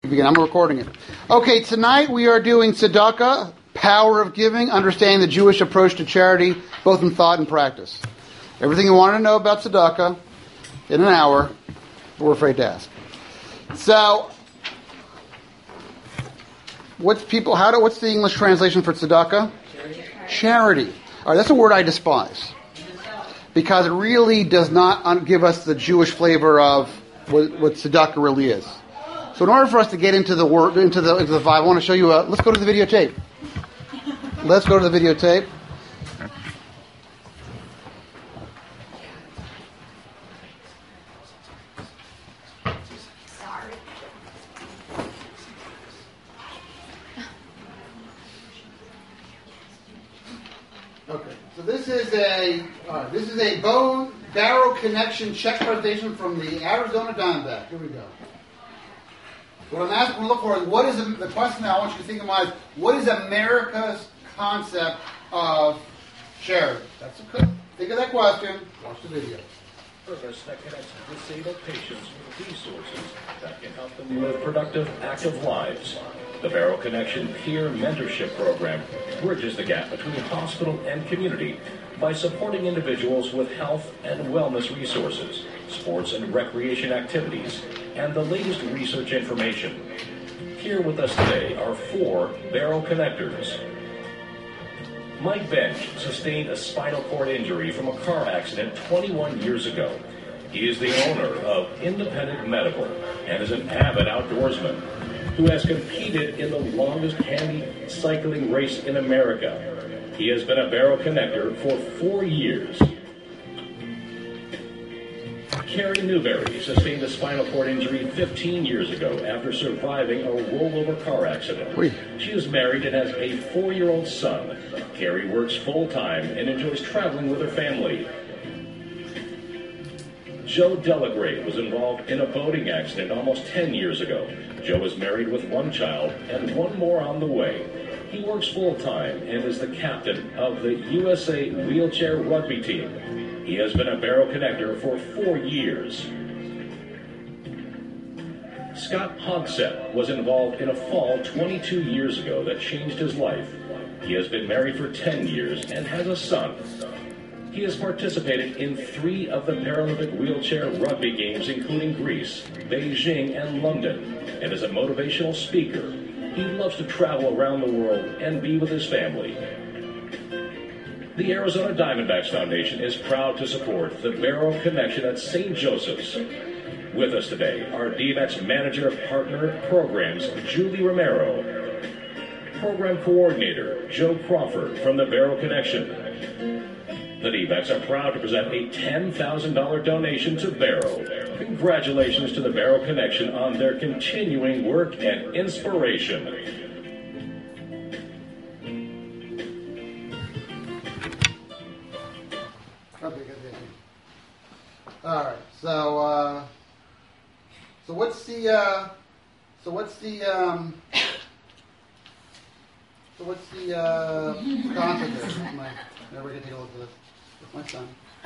begin. I'm recording it. Okay, tonight we are doing tzedakah, power of giving, understanding the Jewish approach to charity, both in thought and practice. Everything you want to know about tzedakah in an hour, but we're afraid to ask. So, what's the English translation for tzedakah? Charity. All right, that's a word I despise, because it really does not give us the Jewish flavor of what tzedakah really is. So in order for us to get into the word, into the vibe, I want to show you let's go to the videotape. Let's go to the videotape. Sorry. Okay, so this is a bone barrel connection check presentation from the Arizona Diamondback. Here we go. What I'm asking to look for is the question that I want you to think of is what is America's concept of charity? Think of that question. Watch the video. Service that connects disabled patients with resources that can help them live productive, active lives. The Barrow Connection Peer Mentorship Program bridges the gap between hospital and community by supporting individuals with health and wellness resources, sports and recreation activities, and the latest research information. Here with us today are 4 Barrow Connectors. Mike Bench sustained a spinal cord injury from a car accident 21 years ago. He is the owner of Independent Medical and is an avid outdoorsman who has competed in the longest handy cycling race in America. He has been a Barrow Connector for 4 years. Carrie Newberry sustained a spinal cord injury 15 years ago after surviving a rollover car accident. She is married and has a 4-year-old son. Carrie works full-time and enjoys traveling with her family. Joe Delagrave was involved in a boating accident almost 10 years ago. Joe is married with 1 child and 1 more on the way. He works full-time and is the captain of the USA wheelchair rugby team. He has been a Barrow Connector for 4 years. Scott Hogsett was involved in a fall 22 years ago that changed his life. He has been married for 10 years and has a son. He has participated in 3 of the Paralympic wheelchair rugby games, including Greece, Beijing, and London, and is a motivational speaker. He loves to travel around the world and be with his family. The Arizona Diamondbacks Foundation is proud to support the Barrow Connection at St. Joseph's. With us today are DMAC's Manager of Partner Programs, Julie Romero, Program Coordinator, Joe Crawford from the Barrow Connection. The DMACs are proud to present a $10,000 donation to Barrow. Congratulations to the Barrow Connection on their continuing work and inspiration. Okay, good. All right. So what's the concept there? Everybody can take a look at this. My son.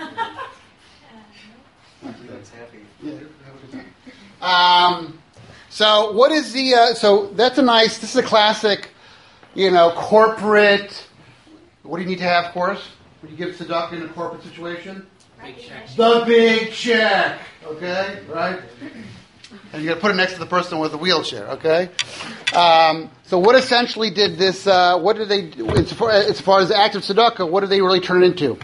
That's happy. Yeah, have a good time. So what is so that's this is a classic, corporate. What do you need to have, of course, when you give tzedakah in a corporate situation? Big check. The big check. Okay, right? And you got to put it next to the person with the wheelchair. Okay. So what essentially did this? What did they do as far as the act of tzedakah? What did they really turn it into?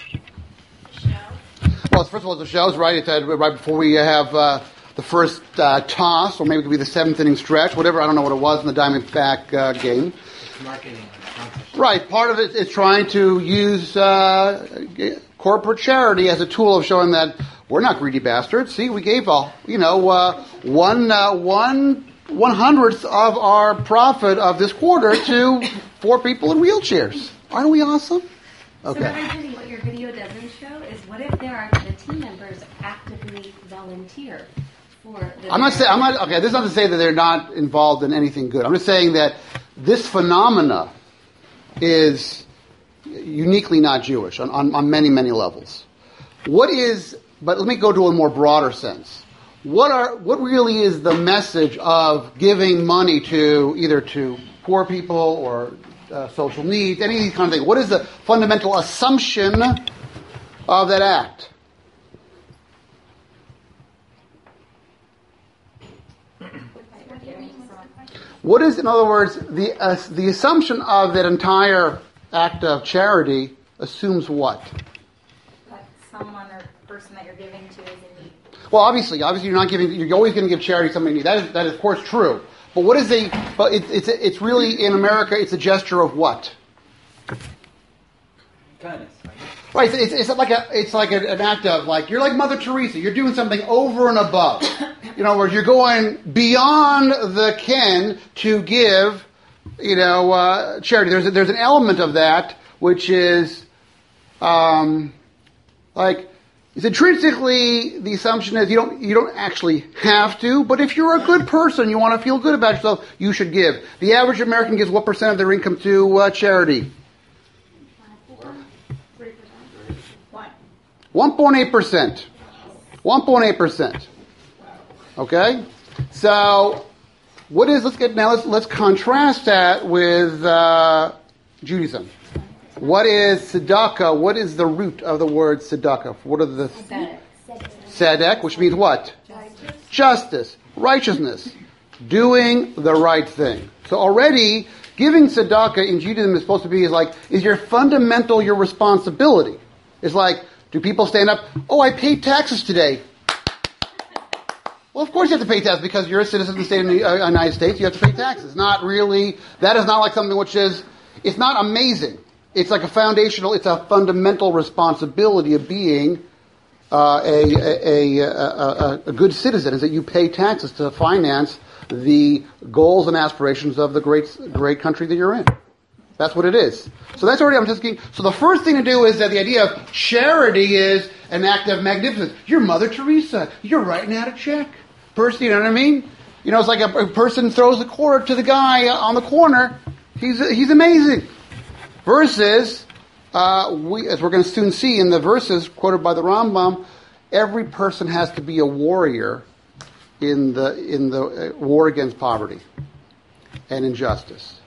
Well, first of all, the shows, right? It's right before we have the first toss, or maybe it could be the 7th inning stretch, whatever. I don't know what it was in the Diamondback game. Marketing. Right. Part of it is trying to use corporate charity as a tool of showing that we're not greedy bastards. See, we gave 1/100th of our profit of this quarter to 4 people in wheelchairs. Aren't we awesome? Okay. So what your video doesn't show is what if the team members actively volunteer for the... Okay, this is not to say that they're not involved in anything good. I'm just saying that this phenomena is uniquely not Jewish on many, many levels. But let me go to a more broader sense. what really is the message of giving money to either to poor people or social needs, any of these kind of things? What is the fundamental assumption of that act? What is, in other words, the assumption of that entire act of charity assumes what? That someone or person that you're giving to is in need. Well, obviously, you're not giving. You're always going to give charity to somebody in need. That is of course true. But what is But it's really in America. It's a gesture of what? Kindness. Right. It's like an act of, like, you're like Mother Teresa. You're doing something over and above. In other words, you're going beyond the ken to give, charity. There's an element of that which is, it's intrinsically, the assumption is you don't actually have to, but if you're a good person, you want to feel good about yourself, you should give. The average American gives what percent of their income to charity? 1.8%. 1.8%. Okay? So, let's contrast that with Judaism. What is tzedakah? What is the root of the word tzedakah? What are the tzedek, which means what? Justice, righteousness, doing the right thing. So already, giving tzedakah in Judaism is supposed to be is your responsibility. It's like, do people stand up? Oh, I paid taxes today. Well, of course you have to pay taxes because you're a citizen of the state of the United States. You have to pay taxes. That is not like something which is, it's not amazing. It's like it's a fundamental responsibility of being a good citizen, is that you pay taxes to finance the goals and aspirations of the great country that you're in. That's what it is. So that's already, so the first thing to do is that the idea of charity is an act of magnificence. You're Mother Teresa. You're writing out a check. Person, you know what I mean? It's like a person throws a quarter to the guy on the corner. He's amazing. Versus, as we're going to soon see in the verses quoted by the Rambam, every person has to be a warrior in the war against poverty and injustice,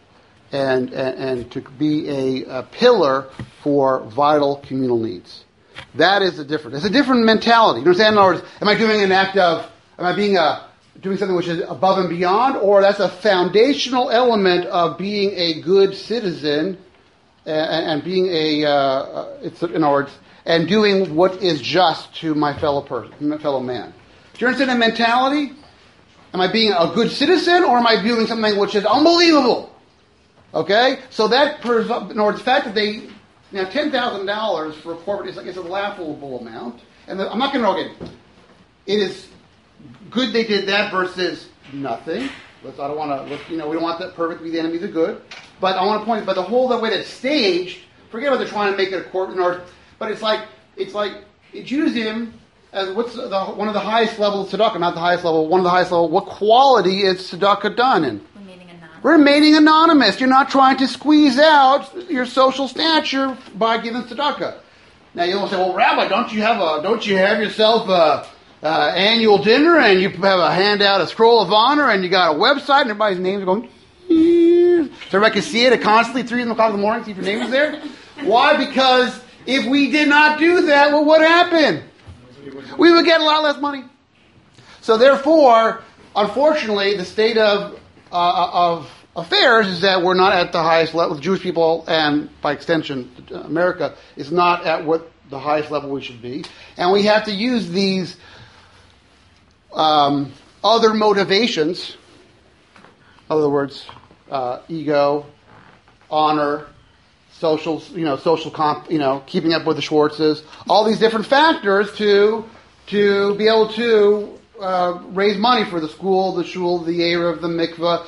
and to be a pillar for vital communal needs. That is It's a different mentality. You understand? In other words, am I doing doing something which is above and beyond, or that's a foundational element of being a good citizen? And being in other words, and doing what is just to my fellow man. Do you understand that mentality? Am I being a good citizen, or am I doing something which is unbelievable? Okay, so that in other words, the fact that $10,000 for a corporate is a laughable amount, and I'm not going to it is good they did that versus nothing. We don't want that perfect to be the enemy of the good. But I want to point out, the whole way that's staged, forget about they're trying to make it a corporate, but it's like Judaism as one of the highest levels of tzedakah, not the highest level, one of the highest level. What quality is tzedakah done in? Remaining anonymous. You're not trying to squeeze out your social stature by giving tzedakah. Now you'll say, well, Rabbi, don't you have yourself a annual dinner and you have a handout, a scroll of honor, and you got a website and everybody's names are going, so everybody can see it constantly 3 o'clock in the morning, see if your name is there? Why? Because if we did not do that, well, what happened? We would get a lot less money. So therefore, unfortunately, the state of affairs is that we're not at the highest level. The Jewish people, and by extension, America, is not at what the highest level we should be. And we have to use these other motivations, in other words, ego, honor, social keeping up with the Schwartzes, all these different factors to be able to raise money for the school, the shul, the Erev, the mikveh,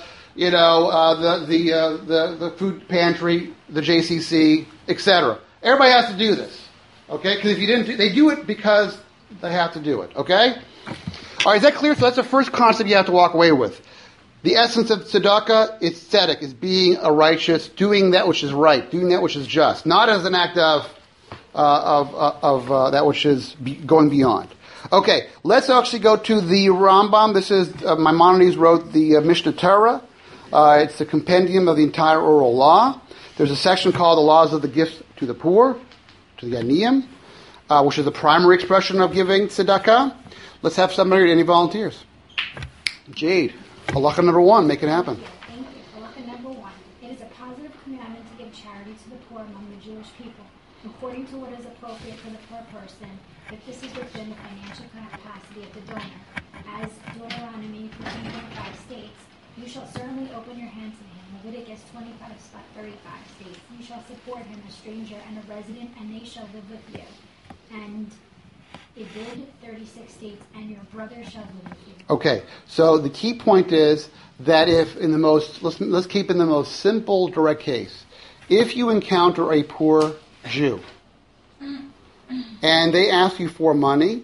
the food pantry, the JCC, etc. Everybody has to do this, okay? Because if you didn't, they do it because they have to do it, okay? All right, is that clear? So that's the first concept you have to walk away with. The essence of tzedakah, it's tzedek, is being a righteous, doing that which is right, doing that which is just, not as an act of that which is going beyond. Okay, let's actually go to the Rambam. This is, Maimonides wrote the Mishnah Torah. It's the compendium of the entire oral law. There's a section called the laws of the gifts to the poor, to the Aniyim, which is the primary expression of giving tzedakah. Let's have somebody, any volunteers? Jade, halacha number 1, make it happen. Thank you. Halacha number 1. It is a positive commandment to give charity to the poor among the Jewish people, according to what is appropriate for the poor person, if this is within the financial capacity of the donor. As Deuteronomy 15:5 states, you shall certainly open your hand to him. Leviticus 25:35 states, you shall support him, a stranger and a resident, and they shall live with you. And Ibid 36 states, and your brother shall live with you. Okay, so the key point is that if in the most, let's keep in the most simple, direct case. If you encounter a poor Jew and they ask you for money,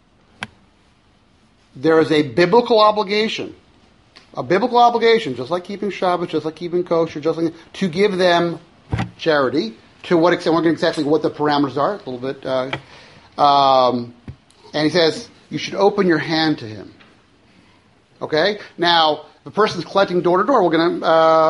there is a biblical obligation, just like keeping Shabbat, just like keeping kosher, just like to give them charity. To what extent? We're going to exactly what the parameters are. A little bit. And he says you should open your hand to him. Okay. Now, if a person's collecting door to door, we're going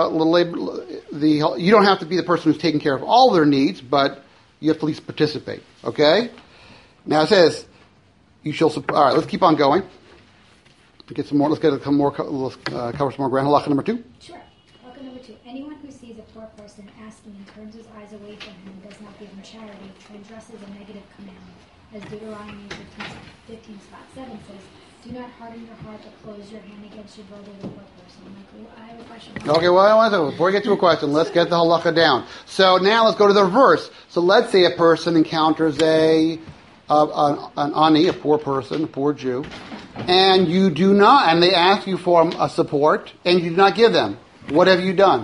to you don't have to be the person who's taking care of all their needs, but you have to at least participate. Okay. Now it says you shall. All right. Let's keep on going. Get some more. Let's cover some more ground. Halacha number 2. Sure. Halacha number 2. Anyone who sees a poor person asking and turns his eyes away from him and does not give him charity transgresses a negative commandment. As Deuteronomy 15:7 says, do not harden your heart or close your hand against your brother, the poor person. Michael, I have a question. Okay, well, before we get to a question, let's get the halacha down. So now let's go to the reverse. So let's say a person encounters an ani, a poor person, a poor Jew, and you do not, and they ask you for a support, and you do not give them. What have you done?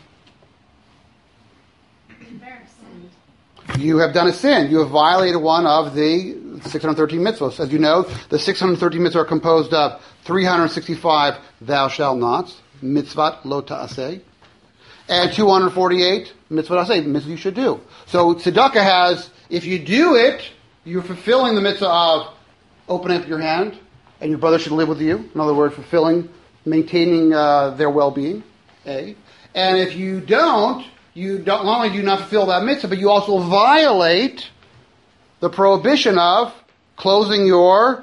You have done a sin. You have violated one of the 613 mitzvahs. As you know, the 613 mitzvahs are composed of 365 thou shalt nots, mitzvot lo ta'aseh, and 248 mitzvot aseh, mitzvah you should do. So tzedakah has, if you do it, you're fulfilling the mitzvah of opening up your hand, and your brother should live with you. In other words, maintaining their well-being. A. And if you don't, not only do you not fulfill that mitzvah, but you also violate the prohibition of hardening your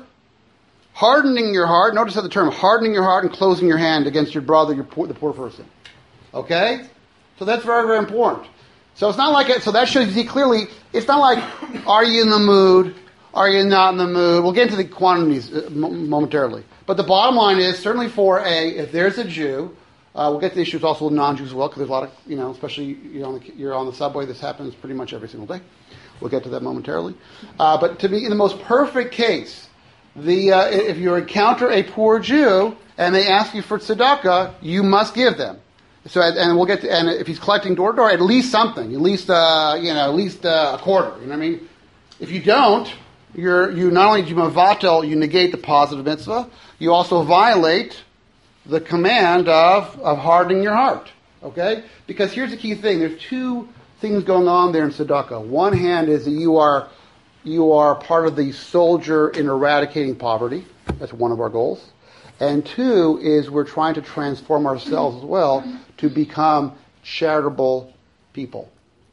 heart. Notice how the term hardening your heart and closing your hand against your brother, the poor person. Okay? So that's very, very important. So it's not like so that shows you clearly, it's not like, are you in the mood? Are you not in the mood? We'll get into the quantities momentarily. But the bottom line is, certainly if there's a Jew, we'll get to the issues also with non-Jews as well, because there's a lot of, especially you're on the subway, this happens pretty much every single day. We'll get to that momentarily. But to be in the most perfect case, if you encounter a poor Jew and they ask you for tzedakah, you must give them. So, and we'll get to, and if he's collecting door to door, at least something, at least a quarter. You know what I mean? If you don't, you not only do you mavatel, you negate the positive mitzvah, you also violate the command of hardening your heart. Okay? Because here's the key thing. There's two things going on there in tzedakah. One hand is that you are part of the soldier in eradicating poverty. That's one of our goals. And two is we're trying to transform ourselves as well to become charitable people.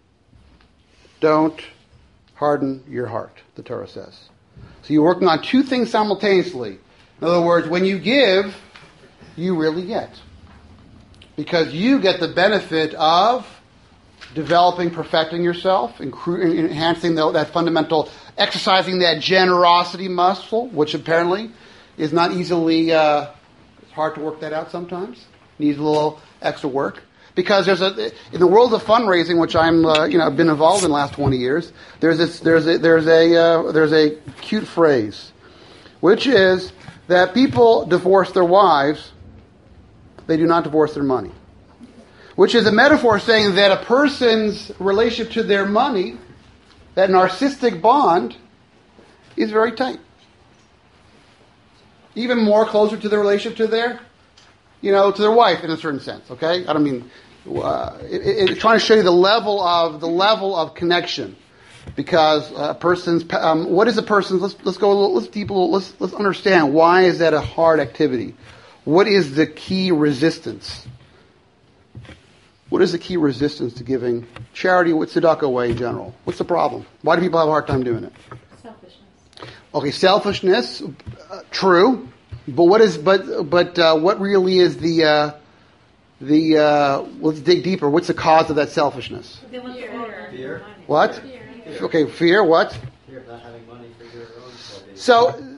Don't harden your heart, the Torah says. So you're working on two things simultaneously. In other words, when you give, you really get. Because you get the benefit of developing, perfecting yourself, enhancing that fundamental, exercising that generosity muscle, which apparently is not easily, it's hard to work that out sometimes. Needs a little extra work. Because in the world of fundraising, which I've been involved in the last 20 years, there's a cute phrase, which is that people divorce their wives, they do not divorce their money. Which is a metaphor saying that a person's relationship to their money, that narcissistic bond, is very tight. Even more closer to their relationship to their wife in a certain sense. Okay, I don't mean it's trying to show you the level of connection. because a person's what is a person's? Let's go a little, let's deep a little, let's understand why is that a hard activity. What is the key resistance? What is the key resistance to giving charity, with tzedakah away in general? What's the problem? Why do people have a hard time doing it? Selfishness. Okay, selfishness, true. But what really is the let's dig deeper. What's the cause of that selfishness? They want the order. Fear. What? Fear. Okay, fear. What? Fear of not having money for your own salvation.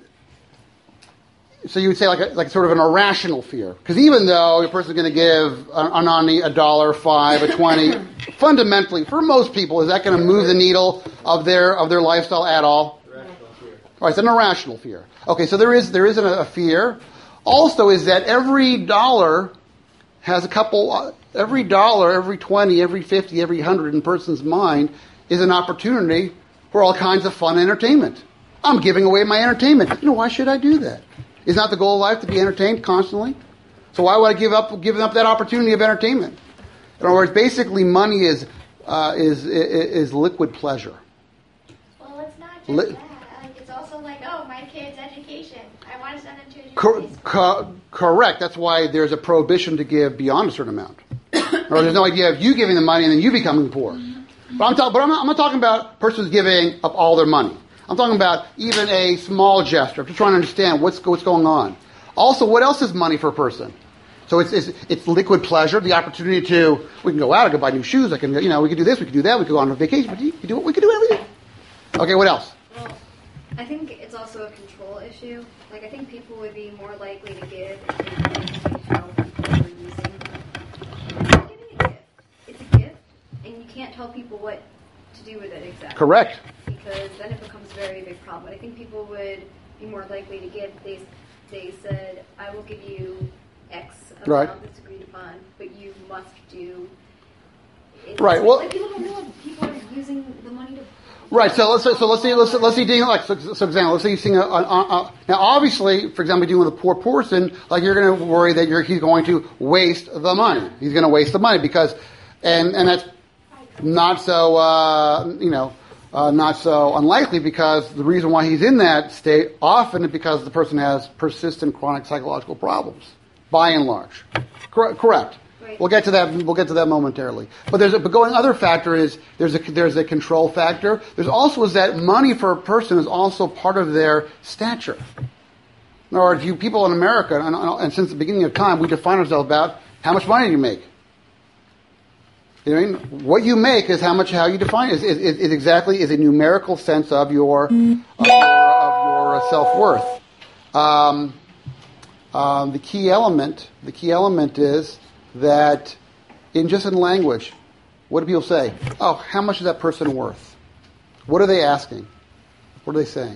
So you would say like sort of an irrational fear, because even though a person's going to give an ani $1, $5, a 20, fundamentally for most people, is that going to move the needle of their lifestyle at all? Irrational fear. All right, it's an irrational fear. Okay, so there is a fear. Also, is that every dollar has a couple. Every dollar, every 20, every 50, every 100 in a person's mind is an opportunity for all kinds of fun entertainment. I'm giving away my entertainment. Why should I do that? Is not the goal of life to be entertained constantly? So why would I give up that opportunity of entertainment? In other words, basically, money is liquid pleasure. Well, it's not just that. It's also like, oh, my kid's education. I want to send them to a university. Correct. That's why there's a prohibition to give beyond a certain amount. Or there's no idea of you giving the money and then you becoming poor. But I'm not talking about persons giving up all their money. I'm talking about even a small gesture. I'm just trying to understand what's going on. Also, what else is money for a person? So it's liquid pleasure, the opportunity we can go out, I can buy new shoes, we can do this, we can do that, we can go on a vacation, we can do everything. Okay, what else? Well, I think it's also a control issue. Like, I think people would be more likely to give if they really how people are using them. Giving a gift. It's a gift, and you can't tell people what to do with it exactly. Correct. Because then it becomes a very big problem. But I think people would be more likely to give. They said, I will give you X amount that's agreed upon, but you must do. Right. Well, like, people don't know if people are using the money to. Right. So let's see. Example. Let's say you're seeing now. Obviously, for example, dealing with a poor person, like you're going to worry that he's going to waste the money. He's going to waste the money because, and that's not so not so unlikely, because the reason why he's in that state often is because the person has persistent chronic psychological problems, by and large. Correct. Right. We'll get to that momentarily. But going other factor is there's a control factor. There's also is that money for a person is also part of their stature. In other words, people in America, and since the beginning of time, we define ourselves about how much money you make. You know what I mean? What you make is how you define it. Is a numerical sense of your self-worth. The key element is that in language, what do people say? Oh, how much is that person worth? What are they asking? What are they saying?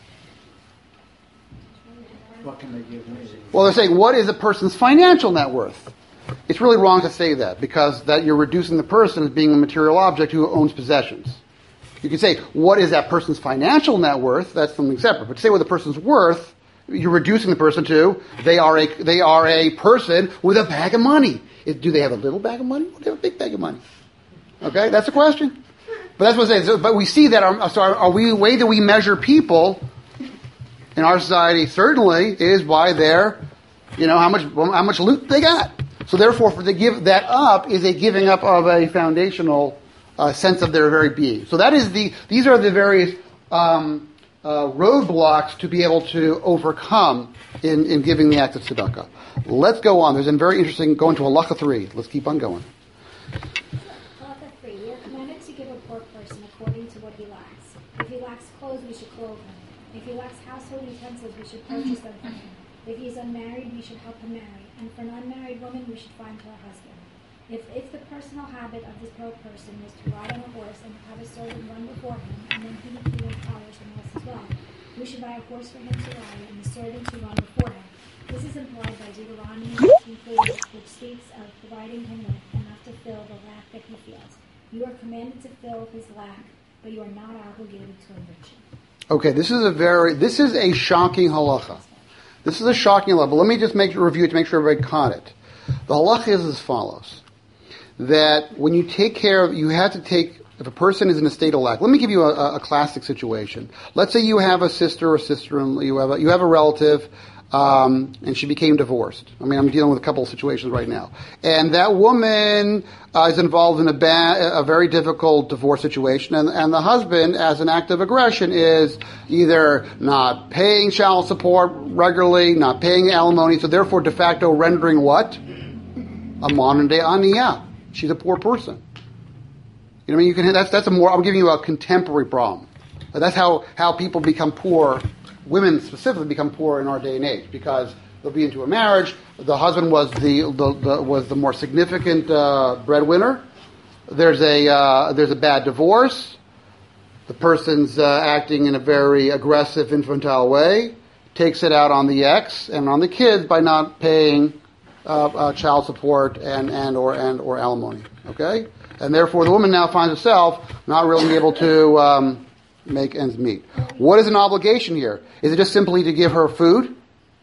What can they give me? Well, they're saying, what is a person's financial net worth? It's really wrong to say that, because that you're reducing the person as being a material object who owns possessions. You can say, what is that person's financial net worth? That's something separate. But to say what the person's worth, you're reducing the person to, they are a person with a bag of money. Do they have a little bag of money? Or do they have a big bag of money? Okay, that's the question. But that's what I'm saying. But we see that the way that we measure people in our society certainly is by their, how much loot they got. So therefore, for to give that up is a giving up of a foundational sense of their very being. So these are the various roadblocks to be able to overcome in giving the act of tzedakah. Let's go on. There's a very interesting, going to Halacha 3. Let's keep on going. Halacha 3. We are commanded to give a poor person according to what he lacks. If he lacks clothes, we should clothe him. If he lacks household utensils, we should purchase them for him. If he is unmarried, we should help him marry. And for an unmarried woman, we should find her a husband. If the personal habit of this poor person is to ride on a horse and have a servant run before him, and then he and polish and else as well, we should buy a horse for him to ride and a servant to run before him. This is implied by Deuteronomy 19:30, which speaks of providing him with enough to fill the lack that he feels. You are commanded to fill his lack, but you are not obligated to enrich him. Okay, this is a shocking halacha. This is a shocking halacha. But let me just review it to make sure everybody caught it. The halacha is as follows: that when you take care of, you have to take if a person is in a state of lack, let me give you a classic situation. Let's say you have a sister or sister-in-law, you have a relative, and she became divorced. I mean, I'm dealing with a couple of situations right now. And that woman is involved in a very difficult divorce situation, and the husband, as an act of aggression, is either not paying child support regularly, not paying alimony, so therefore de facto rendering what? A modern-day aniyah. She's a poor person. You know what I mean? You can. That's a more. I'm giving you a contemporary problem. But that's how people become poor. Women specifically become poor in our day and age because they'll be into a marriage. The husband was the more significant breadwinner. There's a bad divorce. The person's acting in a very aggressive, infantile way. Takes it out on the ex and on the kids by not paying child support and or alimony. Okay. And therefore, the woman now finds herself not really able to make ends meet. What is an obligation here? Is it just simply to give her food?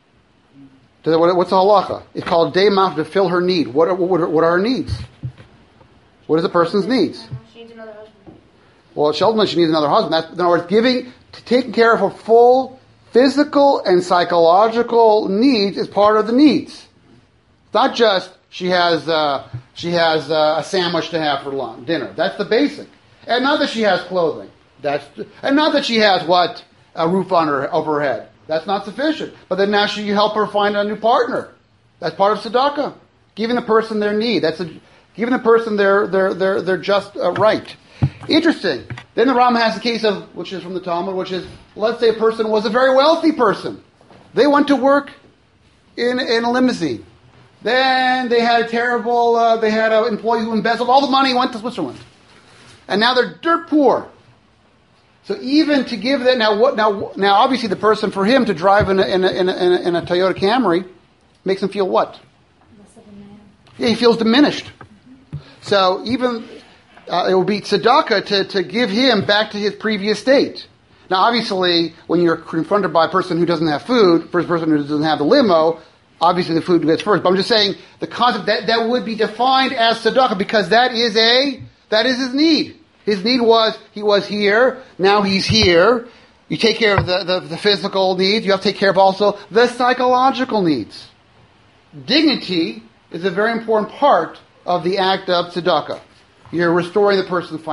What's the halacha? It's called deimaf, to fill her need. What are her needs? What is a person's needs? She needs another husband. Well, Sheldon, she needs another husband. That's, in other words, taking care of her full physical and psychological needs is part of the needs. It's not just she has a sandwich to have for lunch, dinner. That's the basic. And not that she has clothing. And not that she has a roof over her head. That's not sufficient. But then now you help her find a new partner. That's part of tzedakah. Giving the person their need. Giving the person their just right. Interesting. Then the Rambam has the case of, which is from the Talmud, which is, let's say a person was a very wealthy person. They went to work in a limousine. Then they had they had an employee who embezzled all the money, went to Switzerland. And now they're dirt poor. So even to give that, now obviously the person, for him to drive in a Toyota Camry makes him feel what? Less of a man. Yeah, he feels diminished. So even, it will be tzedakah to give him back to his previous state. Now obviously, when you're confronted by a person who doesn't have food, first person who doesn't have the limo, obviously the food gets first. But I'm just saying, the concept that would be defined as tzedakah, because that is his need. His need was, he was here, now he's here. You take care of the physical needs, you have to take care of also the psychological needs. Dignity is a very important part of the act of tzedakah. You're restoring the person's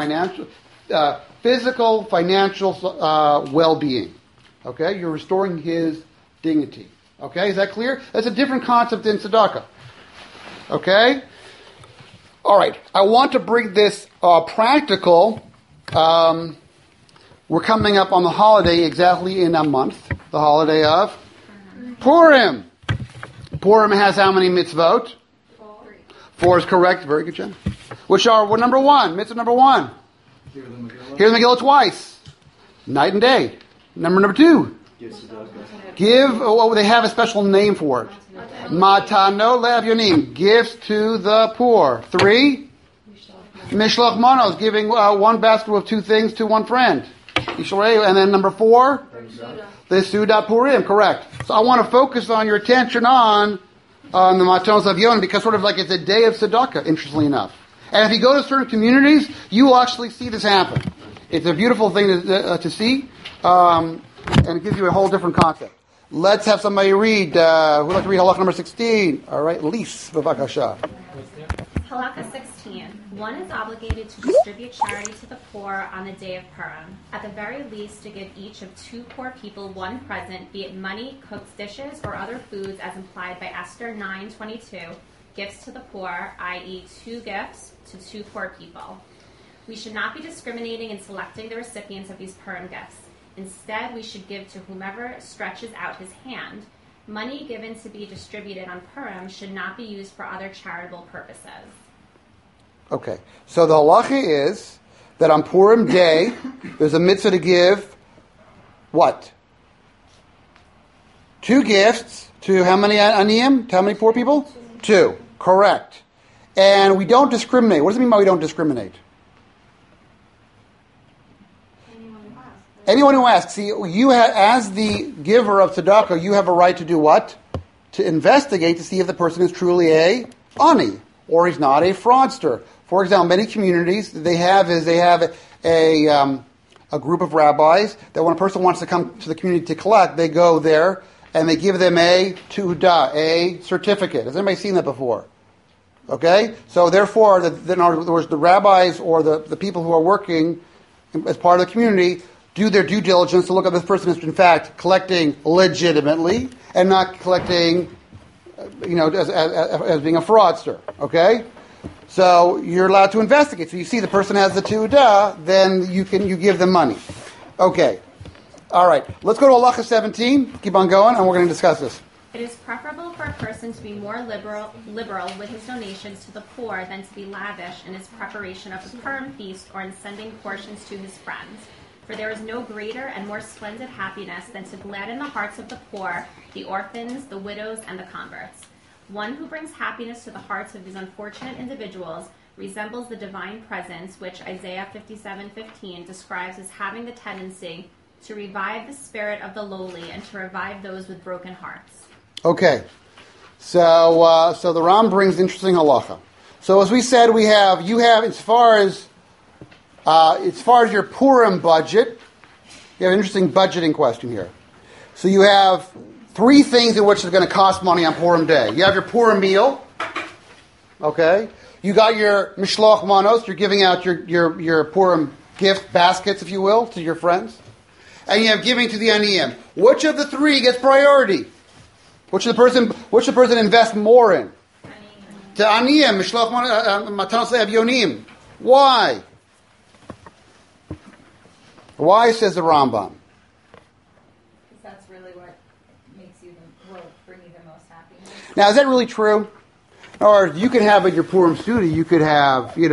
physical, financial well-being. Okay? You're restoring his dignity. Okay? Is that clear? That's a different concept in tzedakah. Okay? All right, I want to bring this practical. We're coming up on the holiday exactly in a month, the holiday of Purim. Purim has how many mitzvot? 4 is correct. Very good, Jen. Which are number 1? Mitzvah number 1. Hear the Megillah twice, night and day. Number 2. Give. They have a special name for it. Matano le'avyonim, gifts to the poor. 3, Mishlach manos, giving one basket of 2 things to one friend. And then number 4, the Suda Purim, correct. So I want to focus on your attention on the Matanos Avyon, because sort of like it's a day of tzedakah, interestingly enough. And if you go to certain communities, you will actually see this happen. It's a beautiful thing to see, and it gives you a whole different concept. Let's have somebody read. Who'd like to read Halakha number 16? All right, Lise, b'vakasha. Halakha 16. One is obligated to distribute charity to the poor on the day of Purim. At the very least, to give each of 2 poor people one present, be it money, cooked dishes, or other foods, as implied by Esther 9:22. Gifts to the poor, i.e., 2 gifts to 2 poor people. We should not be discriminating in selecting the recipients of these Purim gifts. Instead, we should give to whomever stretches out his hand. Money given to be distributed on Purim should not be used for other charitable purposes. Okay, so the halacha is that on Purim day, there's a mitzvah to give what? 2 gifts to how many aniyim? To how many poor people? 2, correct. And we don't discriminate. What does it mean by we don't discriminate? Anyone who asks. See, you have, as the giver of tzedakah, you have a right to do what? To investigate to see if the person is truly a ani, or he's not a fraudster. For example, many communities, they have a group of rabbis that when a person wants to come to the community to collect, they go there and they give them a tu'udah, a certificate. Has anybody seen that before? Okay? So therefore, in other words, the rabbis or the people who are working as part of the community do their due diligence to look at this person is in fact collecting legitimately and not collecting, as being a fraudster. Okay? So you're allowed to investigate. So you see the person has the tu'udah, then you give them money. Okay. All right. Let's go to halacha 17. Keep on going, and we're going to discuss this. It is preferable for a person to be more liberal with his donations to the poor than to be lavish in his preparation of the Purim feast or in sending portions to his friends. For there is no greater and more splendid happiness than to gladden the hearts of the poor, the orphans, the widows, and the converts. One who brings happiness to the hearts of these unfortunate individuals resembles the divine presence, which Isaiah 57:15 describes as having the tendency to revive the spirit of the lowly and to revive those with broken hearts. Okay, so the Ram brings interesting halacha. So as we said, you have as far as your Purim budget, you have an interesting budgeting question here. So you have three things in which it's going to cost money on Purim day. You have your Purim meal, okay. You got your mishloach manos. You're giving out your Purim gift baskets, if you will, to your friends, and you have giving to the aniyim. Which of the three gets priority? Which the person invests more in? To aniyim, mishloach matanos le'avyonim. Why? Why, says the Rambam? Because that's really what will bring you the most happiness. Now, is that really true? Or you could have at your Purim studio, you could have a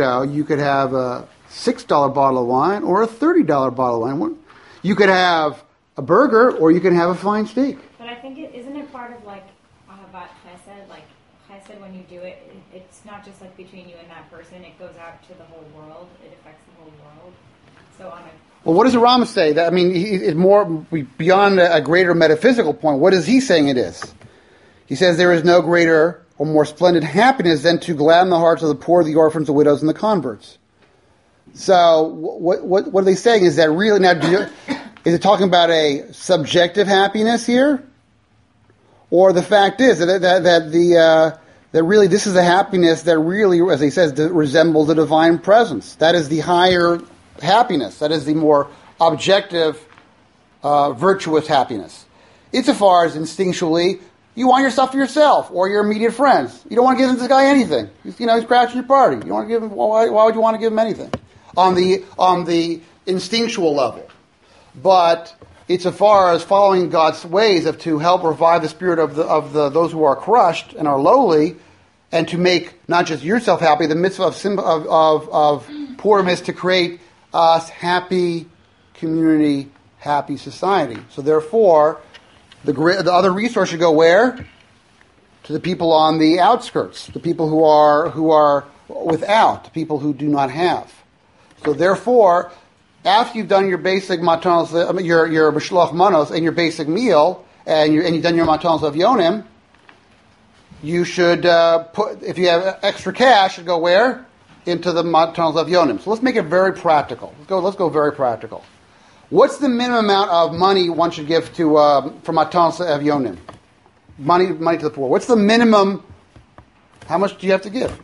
$6 bottle of wine or a $30 bottle of wine. You could have a burger or you can have a fine steak. But I think isn't it part of like Ahavat Chesed? Like Chesed, when you do it, it's not just like between you and that person. It goes out to the whole world. It affects the whole world. So well, what does the Rama say? That, I mean, it's more beyond a greater metaphysical point. What is he saying it is? He says there is no greater or more splendid happiness than to gladden the hearts of the poor, the orphans, the widows, and the converts. So what are they saying? Is that really now? Is it talking about a subjective happiness here, or the fact is that really this is a happiness that really, as he says, resembles the divine presence? That is the higher happiness. That is the more objective, virtuous happiness. Insofar as instinctually, you want your stuff for yourself or your immediate friends. You don't want to give this guy anything. He's crashing your party. You don't want to give him. Why would you want to give him anything? On the instinctual level, but it's as far as following God's ways to help revive the spirit of those who are crushed and are lowly, and to make not just yourself happy. The mitzvah of Purim is to create us happy community, happy society. So therefore, the other resource should go where? To the people on the outskirts, the people who are without, the people who do not have. So therefore, after you've done your basic matanos, your mishloach manos, and your basic meal, and you've done your matanos of yonim, you should if you have extra cash, should go where? Into the matanos of yonim. So let's make it very practical. Let's go very practical. What's the minimum amount of money one should give for matanos of yonim? Money to the poor. What's the minimum? How much do you have to give?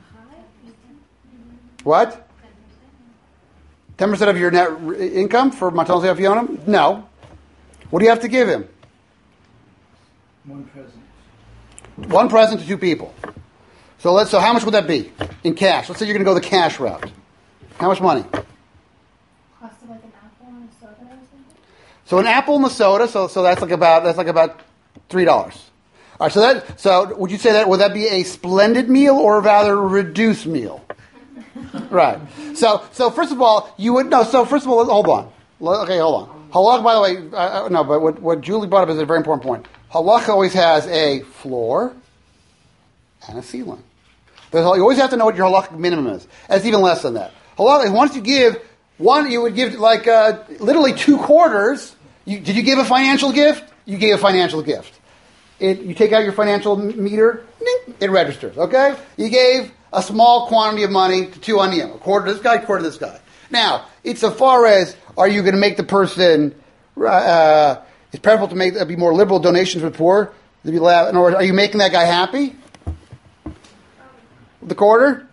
What? 10% of your net income for matanos of yonim? No. What do you have to give him? One present. One present to two people. So how much would that be in cash? Let's say you're going to go the cash route. How much money? Cost of like an apple and a soda or something. So an apple and a soda. So that's like about $3. All right. So would you say would that be a splendid meal or a rather reduced meal? Right. So first of all, you would no. So first of all, hold on. Okay, hold on. Halakha, by the way, no. But what Julie brought up is a very important point. Halakha always has a floor and a ceiling. You always have to know what your halakha minimum is. And it's even less than that. Halakha, once you give one, you would give like literally 2 quarters. Did you give a financial gift? You gave a financial gift. You take out your financial meter, it registers. Okay, you gave a small quantity of money to two aniyim, a quarter to this guy, a quarter to this guy. Now, it's so far as, are you going to make the person, it's preferable to be more liberal donations for the poor, to be loud, in order, are you making that guy happy? The quarter?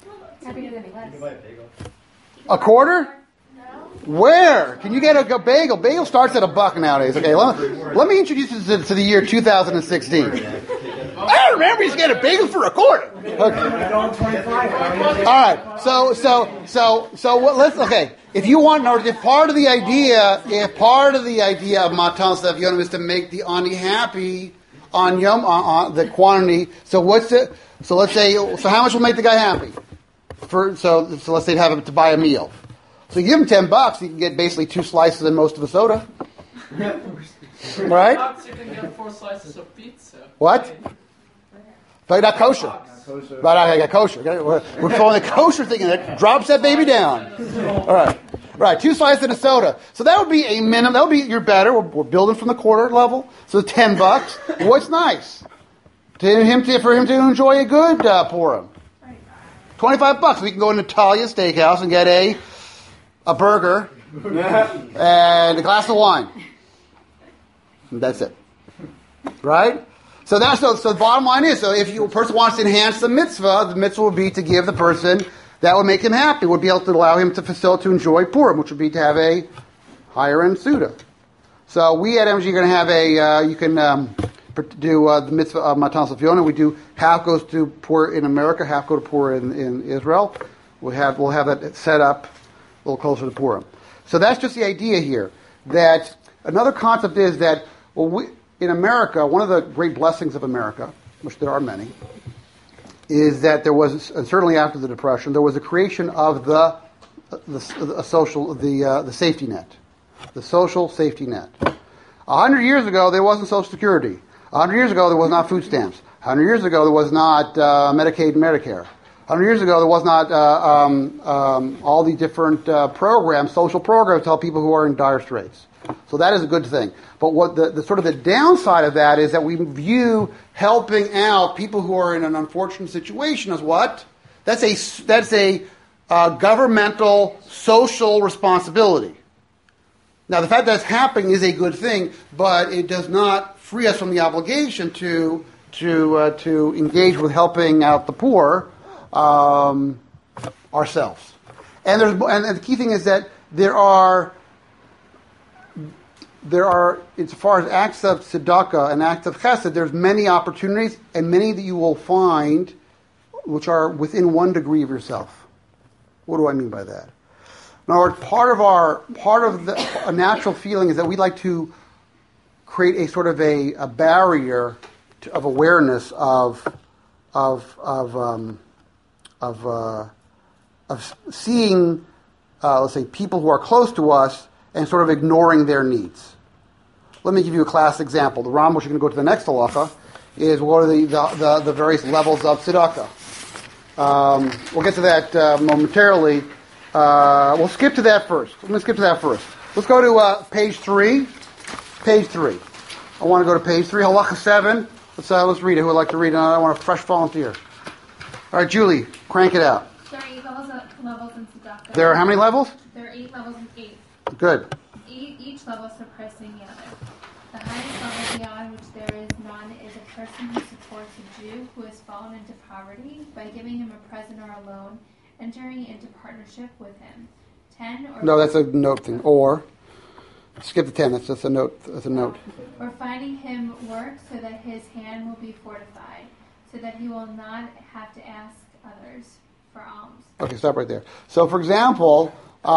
A quarter? Where? Can you get a bagel? Bagel starts at $1 nowadays. Okay, let me introduce you to the year 2016. I remember you get a bagel for a quarter. Okay. All right. Okay. If you want, if part of the idea of Matan Sef Yonam is to make the ani happy on Yom, on the quantity. So let's say, how much will make the guy happy? So let's say have him to buy a meal. So you give him $10, you can get basically 2 slices and most of a soda. Right? You can get 4 slices of pizza. What? But not kosher. But I got kosher. Okay? We're throwing the kosher thing in there. Drops that baby down. All right. Right. 2 slices and a soda. So that would be a minimum. That would be, you're better. We're building from the quarter level. So $10. What's nice? For him to enjoy a good Purim. $25. We can go to Natalia's Steakhouse and get a burger and a glass of wine. And that's it. Right? So the bottom line is, so if a person wants to enhance the mitzvah would be to give the person that would make him happy, would be able to allow him to enjoy Purim, which would be to have a higher end Suda. So we at MG are going to have you can do the mitzvah of Matan Sef Yonam. We do half goes to Purim in America, half go to Purim in Israel. We'll have that set up a little closer to Purim. So that's just the idea here. That another concept is that in America, one of the great blessings of America, which there are many, is that there was, and certainly after the Depression, there was a creation of the safety net, the social safety net. 100 years ago, there wasn't Social Security. 100 years ago, there was not food stamps. 100 years ago, there was not Medicaid and Medicare. 100 years ago, there was not all the different programs, social programs to help people who are in dire straits. So that is a good thing. But what the sort of the downside of that is that we view helping out people who are in an unfortunate situation as what? That's a governmental social responsibility. Now, the fact that it's happening is a good thing, but it does not free us from the obligation to engage with helping out the poor ourselves. And the key thing is that there are, as far as acts of tzedakah and acts of chesed, there's many opportunities, and many that you will find which are within 1 degree of yourself. What do I mean by that? In other words, part of a natural feeling is that we'd like to create a sort of a barrier of awareness of seeing, let's say, people who are close to us and sort of ignoring their needs. Let me give you a classic example. The Ram, which you're going to go to the next halacha, is what are the various levels of tzedakah. We'll get to that momentarily. We'll skip to that first. Let me skip to that first. Let's go to page 3. Page 3. I want to go to page 3, halacha 7. Let's read it. Who would like to read it? I want a fresh volunteer. All right, Julie, crank it out. There are 8 levels in tzedakah. There are how many levels? There are 8 levels in 8. Good. Each level suppressing the other. The highest level beyond which there is none is a person who supports a Jew who has fallen into poverty by giving him a present or a loan, entering into partnership with him. 10 or no, that's a note thing. Or skip the 10. That's just a note. That's a note. Or finding him work so that his hand will be fortified, so that he will not have to ask others for alms. Okay, stop right there. So, for example,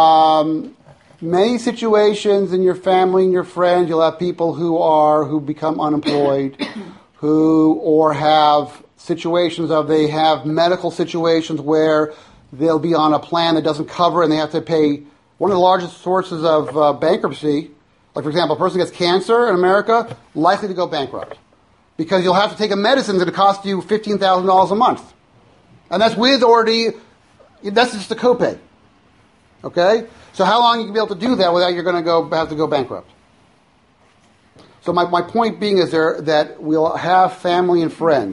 many situations in your family and your friends, you'll have people who become unemployed, or have situations they have medical situations where they'll be on a plan that doesn't cover and they have to pay. One of the largest sources of bankruptcy, like for example, a person gets cancer in America, likely to go bankrupt. Because you'll have to take a medicine that costs you $15,000 a month. And that's that's just a copay. Okay? So how long you can be able to do that without you're going to have to go bankrupt? So my point being is that we'll have family and friends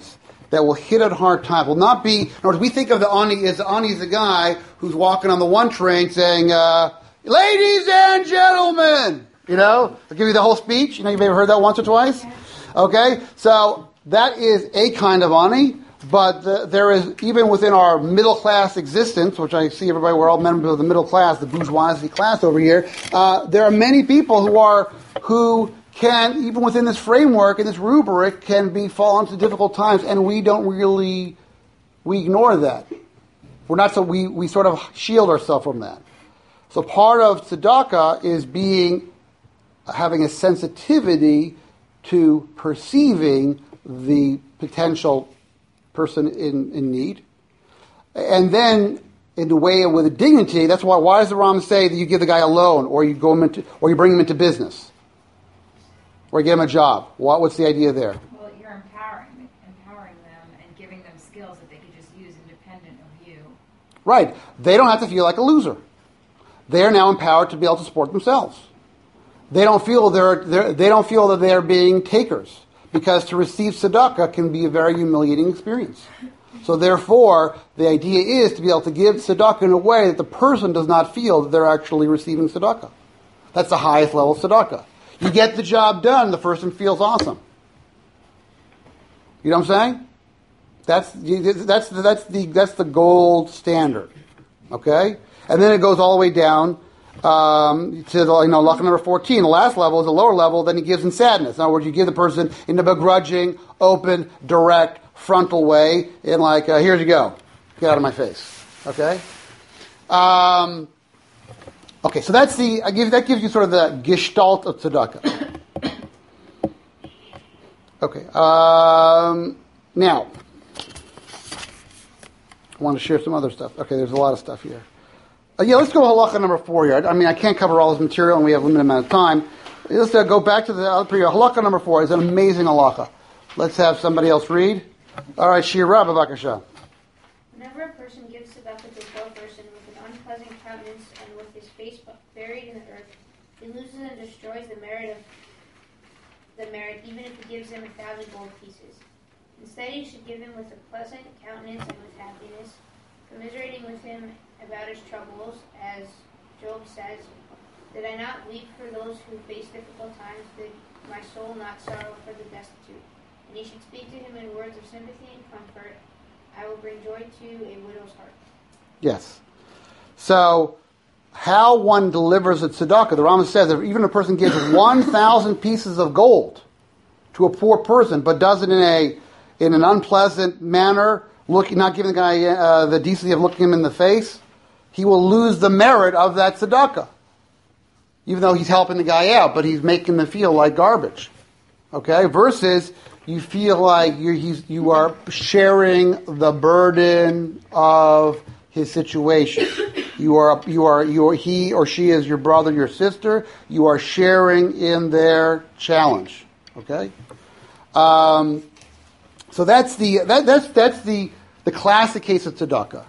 that will hit at hard times. Will not be, in other words, we think of the ani as the guy who's walking on the one train saying, ladies and gentlemen, I'll give you the whole speech. You've ever heard that once or twice? Okay, so that is a kind of ani, but there is, even within our middle class existence, which I see everybody, we're all members of the middle class, the bourgeoisie class over here, there are many people who can, even within this framework, in this rubric, can fall into difficult times, and we ignore that. We sort of shield ourselves from that. So part of tzedakah is having a sensitivity to perceiving the potential person in need, and then in a way with a dignity. That's why does the Ram say that you give the guy a loan, or you bring him into business, or you give him a job? What's the idea there? Well, you're empowering them and giving them skills that they can just use independent of you. Right. They don't have to feel like a loser. They are now empowered to be able to support themselves. They don't feel that they're being takers, because to receive tzedakah can be a very humiliating experience. So therefore, the idea is to be able to give tzedakah in a way that the person does not feel that they're actually receiving tzedakah. That's the highest level of tzedakah. You get the job done, the person feels awesome. You know what I'm saying? That's the gold standard. Okay? And then it goes all the way down to the halacha number 14. The last level is a lower level, then he gives in sadness. In other words, you give the person in a begrudging, open, direct, frontal way, in like, here you go. Get out of my face. Okay? Okay, so that gives you sort of the gestalt of tzedakah. Okay. Now, I want to share some other stuff. Okay, there's a lot of stuff here. Let's go halacha number 4 here. I can't cover all this material, and we have a limited amount of time. Let's go back to the halacha number 4. It's an amazing halacha. Let's have somebody else read. All right, Shira, b'vakasha. Whenever a person gives tzedakah to a poor person with an unpleasant countenance and with his face buried in the earth, he loses and destroys the merit even if he gives him 1,000 gold pieces. Instead, you should give him with a pleasant countenance and with happiness, commiserating with him about his troubles, as Job says, "Did I not weep for those who face difficult times? Did my soul not sorrow for the destitute?" And you should speak to him in words of sympathy and comfort. I will bring joy to a widow's heart. Yes. So, how one delivers a tzedakah, the Rambam says that even a person gives 1,000 pieces of gold to a poor person, but does it in an unpleasant manner, not giving the guy the decency of looking him in the face, he will lose the merit of that tzedakah. Even though he's helping the guy out, but he's making them feel like garbage. Okay? Versus, you feel like you are sharing the burden of his situation. He or she is your brother, your sister. You are sharing in their challenge. Okay? So that's the classic case of tzedakah.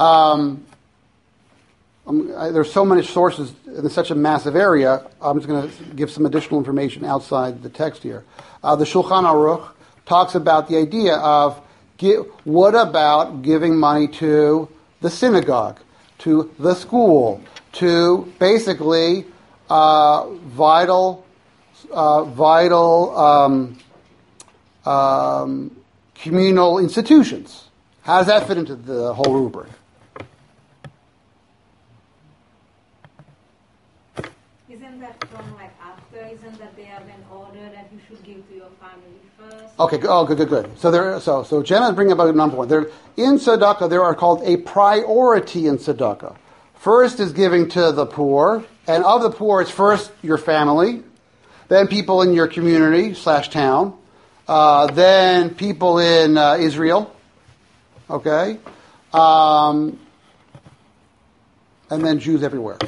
There's so many sources in such a massive area. I'm just going to give some additional information outside the text here. The Shulchan Aruch talks about the idea of what about giving money to the synagogue, to the school, to basically vital communal institutions. How does that fit into the whole rubric? Isn't that from after? Isn't that they have an order that you should give to your family first? Okay. Oh, good. So Jenna is bringing up a number one. In tzedakah, there are called a priority in tzedakah. First is giving to the poor, and of the poor, it's first your family, then people in your community / town, then people in Israel, okay, and then Jews everywhere.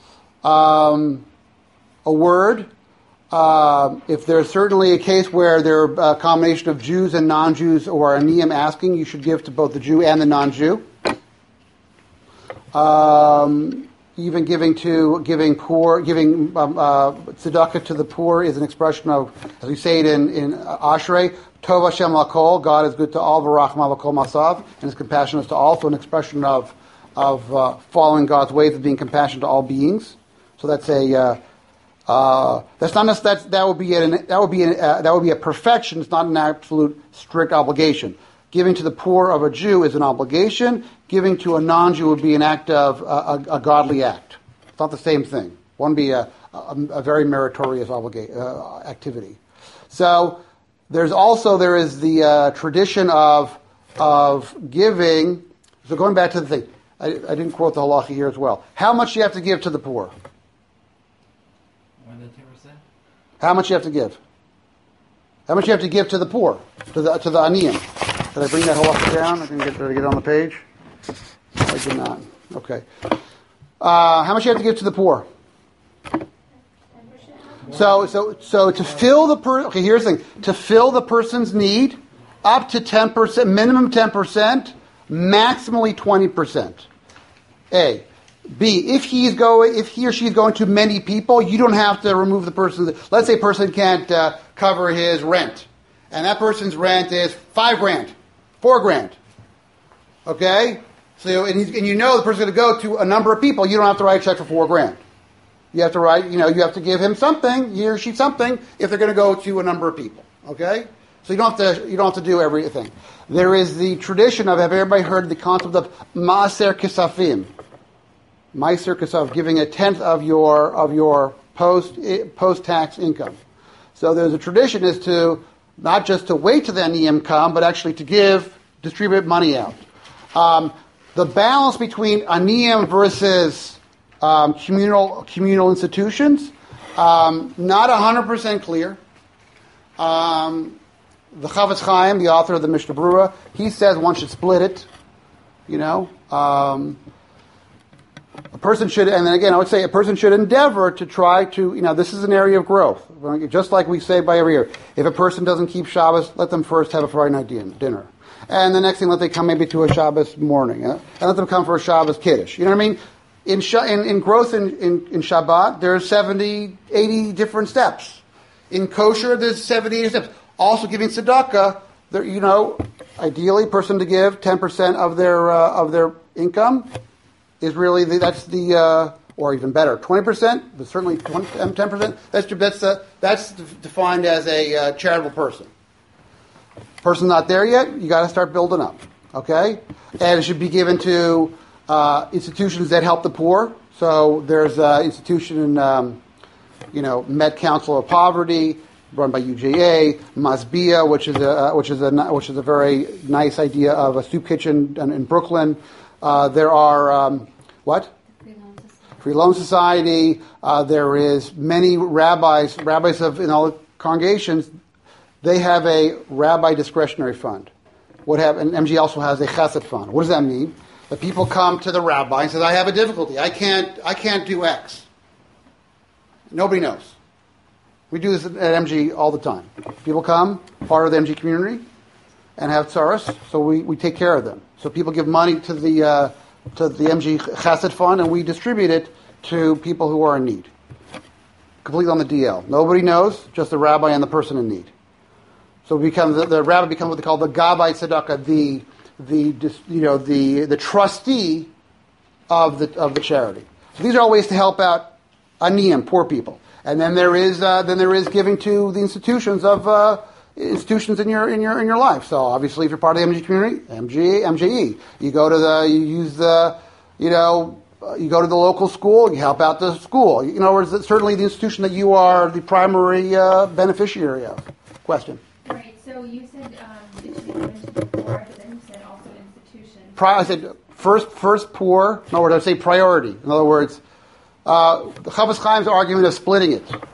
A word, if there's certainly a case where there are a combination of Jews and non-Jews or a niyam asking, you should give to both the Jew and the non-Jew. even giving tzedakah to the poor is an expression of, as we say it in Ashrei, Tov Hashem Lakol, God is good to all, V'rachma Lakol Masav, and His compassion is to all. So an expression of following God's ways, of being compassionate to all beings. So that's that would be a perfection. It's not an absolute strict obligation. Giving to the poor of a Jew is an obligation. Giving to a non-Jew would be an act of a godly act. It's not the same thing. One would be a very meritorious activity. So there is the tradition of giving. So going back to the thing, I didn't quote the halacha here as well. How much do you have to give to the poor? More than 10%. How much you have to give? How much you have to give to the poor, to the aniyim? Did I bring that halacha down? Did I get it on the page? I did not. Okay. How much you have to give to the poor? So to fill the okay. Here's the thing: to fill the person's need, up to 10%, minimum 10%, maximally 20%. A. B. If he or she is going to many people, you don't have to remove the person. Let's say a person can't cover his rent, and that person's rent is $5,000, $4,000. Okay, so and you know the person's going to go to a number of people. You don't have to write a check for $4,000. You have to write. You have to give him something, he or she something, if they're going to go to a number of people. Okay, so you don't have to do everything. There is the tradition of, have everybody heard the concept of maaser kisafim? Maaser kisaf, giving a tenth of your post-tax income. So there's a tradition is to not just to wait till the aniyim come, but actually to distribute money out. The balance between aniyim versus communal institutions, not 100% clear. The Chavetz Chaim, the author of the Mishnah Berurah, he says one should split it. A person should, and then again, I would say a person should endeavor to try to, this is an area of growth. Just like we say by every year, if a person doesn't keep Shabbos, let them first have a Friday night dinner. And the next thing, let them come maybe to a Shabbos morning. And let them come for a Shabbos Kiddush. You know what I mean? In growth in Shabbat, there's 70, 80 different steps. In kosher, there's 70, 80 steps. Also giving tzedakah, ideally a person to give 10% of their income is really or even better, 20%, but certainly 10%. That's defined as a charitable person. Person's not there yet. You got to start building up. Okay, and it should be given to institutions that help the poor. So there's an institution in Met Council of Poverty, run by UJA, Masbia, which is a very nice idea of a soup kitchen in Brooklyn. There are Free Loan Society. There is many rabbis in all the congregations. They have a rabbi discretionary fund. And MG also has a chesed fund. What does that mean? That people come to the rabbi and say, "I have a difficulty. I can't do X." Nobody knows. We do this at MG all the time. People come, part of the MG community, and have tzaros, so we take care of them. So people give money to the MG Chesed Fund, and we distribute it to people who are in need. Completely on the DL. Nobody knows, just the rabbi and the person in need. So the rabbi becomes what they call the Gabbai Tzedakah, the trustee of the charity. So these are all ways to help out aniyim, poor people. And then there is giving to the institutions institutions in your life. So obviously, if you're part of the MG community, MJE, you go to the local school, you help out the school. In other words, it's certainly the institution that you are the primary beneficiary of. Question. Right. So you said it should be given to the poor, but then you said also institutions. I said first poor. In other words, I say priority. In other words, the Chavetz Chaim's argument of splitting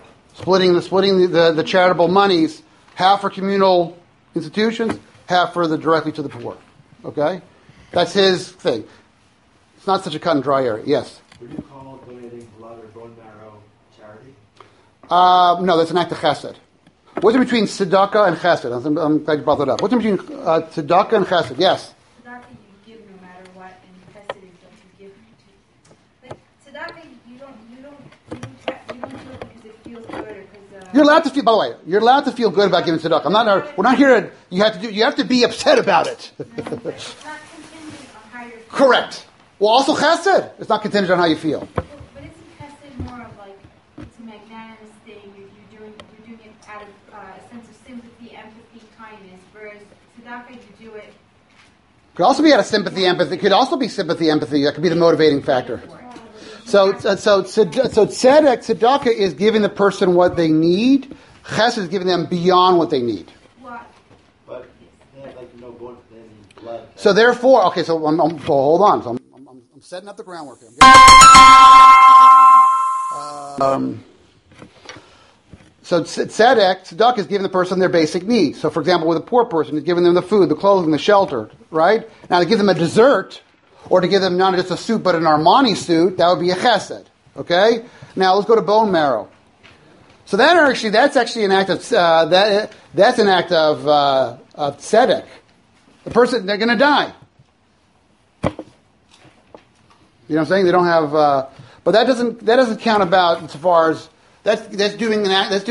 the charitable monies, half for communal institutions, half for directly to the poor. Okay, that's his thing. It's not such a cut and dry area. Yes. Would you call donating blood or bone marrow charity? No, that's an act of chesed. What's in between tzedakah and chesed? I'm glad you brought that up. What's in between tzedakah and chesed? Yes. Tzedakah you give no matter what, and chesed is what you give. Like tzedakah You're allowed to feel. By the way, you're allowed to feel good about giving tzedakah. We're not here to. You have to be upset about it. It's not contingent on how you're feeling. Correct. Well, also chesed. It's not contingent on how you feel. But isn't chesed more of like it's a magnanimous thing? You're doing it out of a sense of sympathy, empathy, kindness. Whereas tzedakah, you do it. Could also be out of sympathy, empathy. Could also be sympathy, empathy. That could be the motivating factor. So tzedakah is giving the person what they need. Chesed is giving them beyond what they need. What? But they have like no blood. So therefore, okay. So hold on. So I'm setting up the groundwork here. So tzedakah is giving the person their basic needs. So for example, with a poor person, he's giving them the food, the clothing, the shelter. Right? Now to give them a dessert, or to give them not just a suit but an Armani suit, that would be a chesed. Okay? Now let's go to bone marrow. So that's actually an act of that's an act of tzedek. The person, they're going to die. You know what I'm saying? They don't have, but that doesn't count about as far as that's doing an act of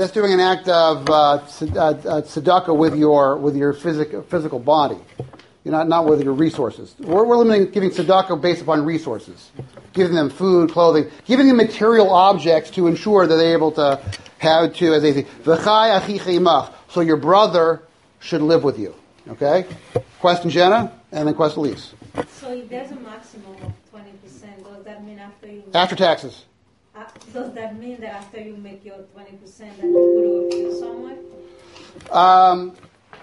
tzedakah with your physical body. You're not with your resources. We're limiting giving tzedakah based upon resources, giving them food, clothing, giving them material objects to ensure that they're able to have to, as they say, v'chai achicha imach. So your brother should live with you. Okay? Question Jenna, and then question Elise. So if there's a maximum of 20%, does that mean after taxes? Does that mean that after you make your 20% that you could abuse someone?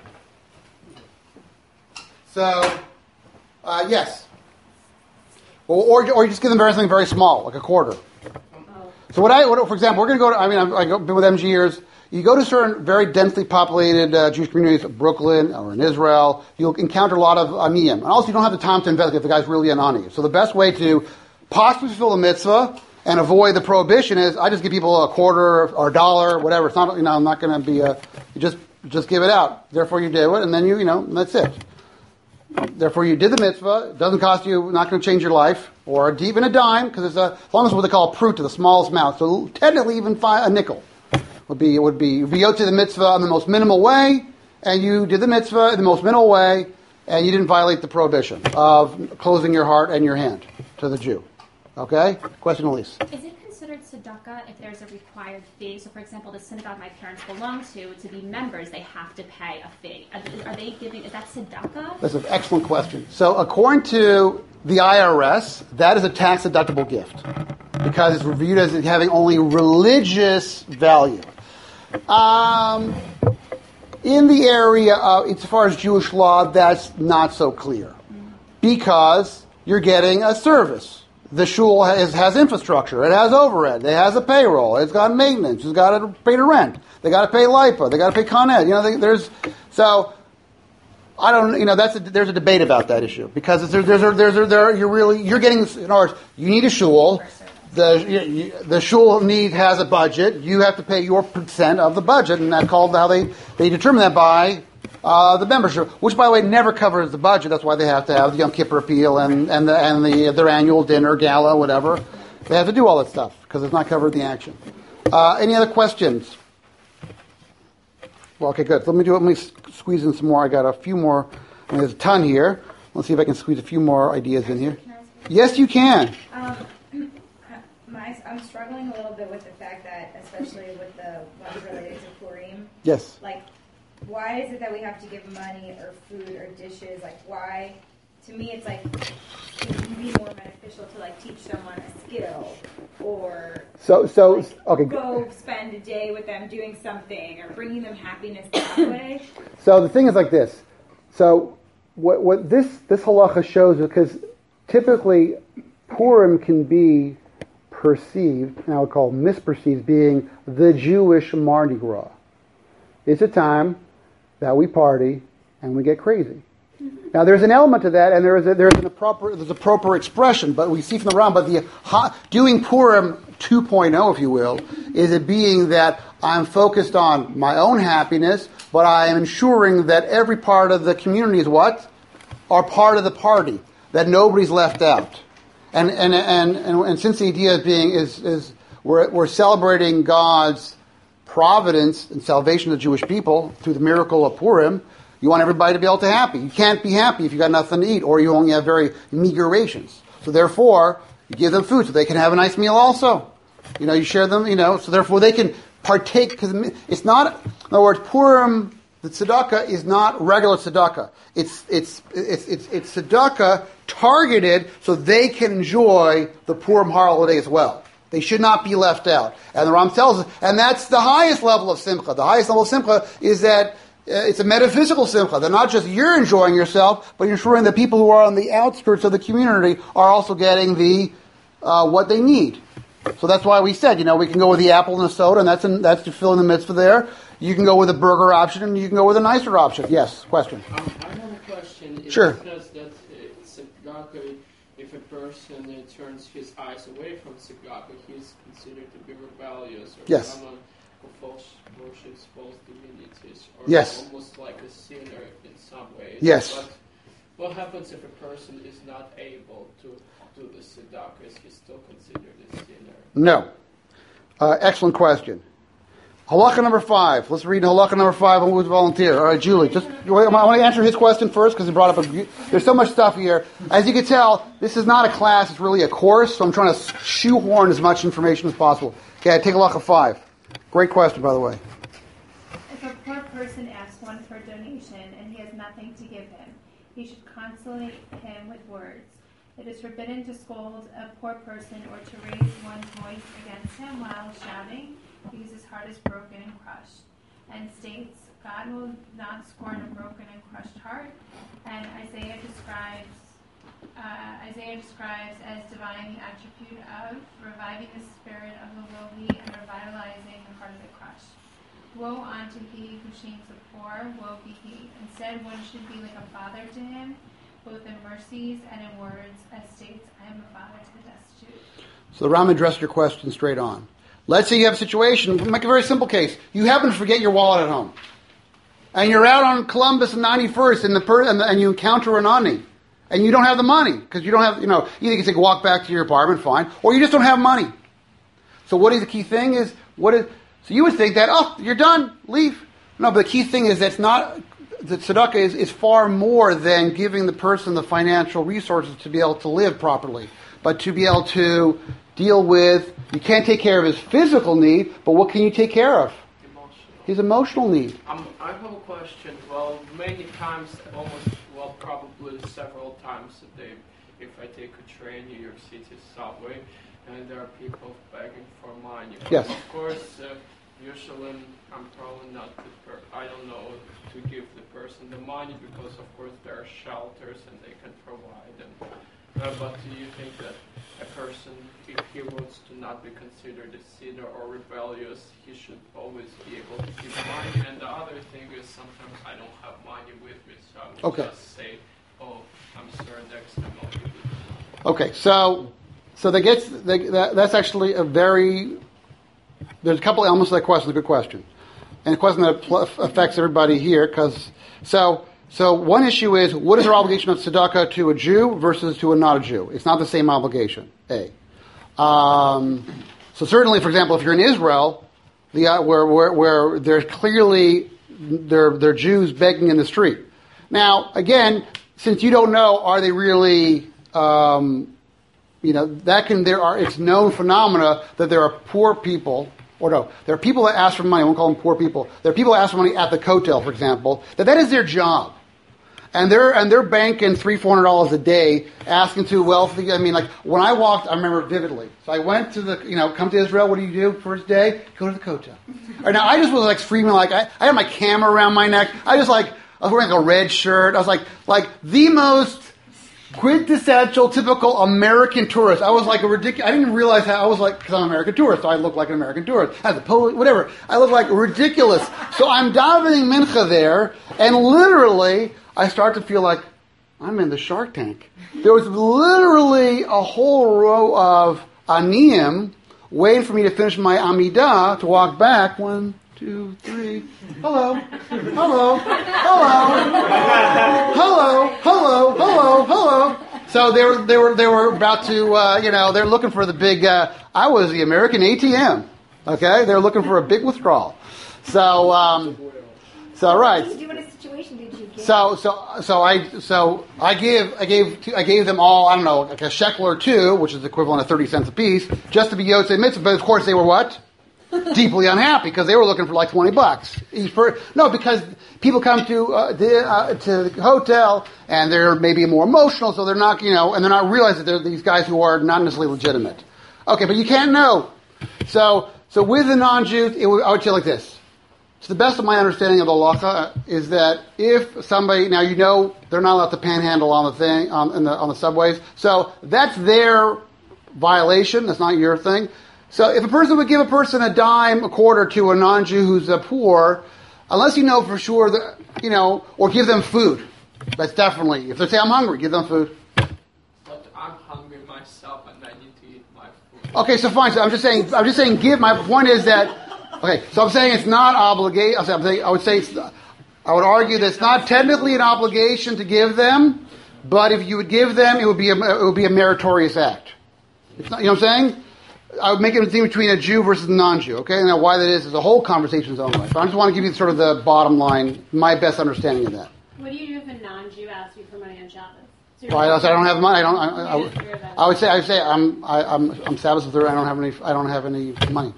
Yes. Or you just give them something very small, like a quarter. So for example, we're going to go to, I've been with MG years. You go to certain very densely populated Jewish communities, Brooklyn or in Israel, you'll encounter a lot of aniyim. And also you don't have the time to investigate if the guy's really an ani. So the best way to possibly fulfill the mitzvah and avoid the prohibition is I just give people a quarter or a dollar, whatever. It's not, I'm not going to be you just give it out. Therefore you do it, and then that's it. Therefore, you did the mitzvah. It doesn't cost you, not going to change your life, or even a dime, because it's as long as what they call a prut to the smallest amount. So technically, even a nickel would be yot to the mitzvah in the most minimal way, and you did the mitzvah in the most minimal way, and you didn't violate the prohibition of closing your heart and your hand to the Jew. Okay? Question, Elise. Is it considered tzedakah if there's a required fee? So, for example, the synagogue my parents belong to be members, they have to pay a fee. Are they giving? Is that tzedakah? That's an excellent question. So, according to the IRS, that is a tax-deductible gift because it's reviewed as having only religious value. In the area of, as far as Jewish law, that's not so clear because you're getting a service. The shul has infrastructure. It has overhead. It has a payroll. It's got maintenance. It's got to pay the rent. They got to pay LIPA. They got to pay Con Ed. There's a debate about that issue because you're getting, in other words, you need a shul. The shul has a budget. You have to pay your percent of the budget, and that's called how they determine that by the membership, which by the way never covers the budget. That's why they have to have the Yom Kippur appeal and their annual dinner, gala, whatever. They have to do all that stuff because it's not covered in the action. Any other questions? Well, okay, good. Let me squeeze in some more. I got a few more. There's a ton here. Let's see if I can squeeze a few more ideas in here. Yes, you can. I'm struggling a little bit with the fact that, especially with the ones related to Purim. Yes. Like, why is it that we have to give money or food or dishes? Like, why? To me, it's like it would be more beneficial to like teach someone a skill or go spend a day with them doing something or bringing them happiness that way. So the thing is like this. So what this halacha shows, because typically Purim can be perceived, and I would call misperceived, being the Jewish Mardi Gras. It's a time that we party and we get crazy. Mm-hmm. Now there's an element to that, and there's a proper expression, but we see from the Ram. But doing Purim 2.0, if you will, is it being that I'm focused on my own happiness, but I am ensuring that every part of the community is are part of the party, that nobody's left out. And since the idea is we're celebrating God's providence and salvation of the Jewish people through the miracle of Purim, you want everybody to be able to happy. You can't be happy if you got nothing to eat, or you only have very meager rations. So therefore, you give them food so they can have a nice meal also. You share them, so therefore they can partake, because it's not, in other words, Purim, the tzedakah is not regular tzedakah. It's tzedakah targeted so they can enjoy the Purim holiday as well. They should not be left out. And the Ram tells us, and that's the highest level of simcha. The highest level of simcha is that it's a metaphysical simcha. They're not just you're enjoying yourself, but you're ensuring that people who are on the outskirts of the community are also getting the what they need. So that's why we said, we can go with the apple and the soda, and that's to fill in the mitzvah there. You can go with a burger option, and you can go with a nicer option. Yes, question. I have a question. Sure. It says that tzedakah, if a person turns his eyes away from tzedakah, he's considered to be rebellious, or yes. someone who worships false divinities, or yes. almost like a sinner in some ways. Yes. But what happens if a person is not able to do the tzedakah? Is he still considered a sinner? No. Excellent question. Halakha number 5. Let's read halakha number 5 and who's volunteer. All right, Julie. I want to answer his question first because he brought up there's so much stuff here. As you can tell, this is not a class, it's really a course, so I'm trying to shoehorn as much information as possible. Okay, take halakha 5. Great question, by the way. If a poor person asks one for a donation and he has nothing to give him, he should consolate him with words. It is forbidden to scold a poor person or to raise one's voice against him while shouting, because his heart is broken and crushed. And states, God will not scorn a broken and crushed heart. And Isaiah describes as divine the attribute of reviving the spirit of the lowly and revitalizing the heart of the crushed. Woe unto he who shames the poor, woe be he. Instead, one should be like a father to him, both in mercies and in words, as states, I am a father to the destitute. So the Ram addressed your question straight on. Let's say you have a situation, we'll make a very simple case. You happen to forget your wallet at home. And you're out on Columbus and 91st and you encounter an ani. And you don't have the money. Because you don't have, either you can take a walk back to your apartment, fine. Or you just don't have money. So what is the key thing is, so you would think that, you're done, leave. No, but the key thing is the tzedakah is far more than giving the person the financial resources to be able to live properly. But to be able to deal with, you can't take care of his physical need, but what can you take care of? His emotional need. I have a question. Well, many times, probably several times a day, if I take a train, New York City subway, and there are people begging for money. Yes. Of course, usually I'm probably not I don't know to give the person the money because, of course, there are shelters and they can provide them. But do you think that a person, if he wants to not be considered a sinner or rebellious, he should always be able to give money? And the other thing is sometimes I don't have money with me, so I would just say, I'm sorry, next time I'll give it. Okay, so that's actually there's a couple elements to that question, a good question. And a question that affects everybody here, So one issue is, what is our obligation of tzedakah to a Jew versus to a not a Jew? It's not the same obligation, A. So certainly, for example, if you're in Israel, where there's clearly, there are Jews begging in the street. Now, again, since you don't know, are they really, it's known phenomena that there are poor people, there are people that ask for money, I won't call them poor people. There are people that ask for money at the Kotel, for example, that is their job. And they're banking $300-400 a day, asking to wealthy. When I walked, I remember vividly. So I went to come to Israel. What do you do first day? Go to the Kotel. Right now, I just was screaming I had my camera around my neck. I was wearing a red shirt. I was like the most quintessential, typical American tourist. I was ridiculous. I didn't realize how I was because I'm an American tourist, so I look like an American tourist. I had the polo, whatever. I look ridiculous. So I'm davening mincha there, and literally, I start to feel like I'm in the Shark Tank. There was literally a whole row of aniyim waiting for me to finish my Amidah to walk back. 1, 2, 3. Hello. Hello. Hello. Hello. Hello. Hello. Hello. So they were about to they're looking for the big. I was the American ATM. Okay, they're looking for a big withdrawal. So right. What situation did you give? So I gave them all, I don't know, like a shekel or two, which is the equivalent of 30 cents a piece, just to be Yotzei Mitzvah. But of course they were what? Deeply unhappy because they were looking for like $20 each per. No, because people come to the hotel and they're maybe more emotional, so they're not, and they're not realizing that they're these guys who are not necessarily legitimate. Okay, but you can't know. So with the non-Jews, I would say like this. To the best of my understanding of the halacha is that if somebody, now they're not allowed to panhandle on the thing on the subways, so that's their violation. That's not your thing. So if a person would give a person a dime, a quarter to a non-Jew who's poor, unless you know for sure that, or give them food. That's definitely, if they say I'm hungry, give them food. But I'm hungry myself and I need to eat my food. Okay, so fine. So I'm just saying give. My point is that, okay, so I'm saying it's not obligation. I would argue that it's not technically an obligation to give them, but if you would give them, it would be a meritorious act. It's not, you know what I'm saying? I would make a distinction between a Jew versus a non-Jew, okay? Now, why that is a whole conversation's own way. So I just want to give you sort of the bottom line, my best understanding of that. What do you do if a non-Jew asks you for money on Shabbos? So I don't have money. I would say I'm Sabbath with her. I don't have any money.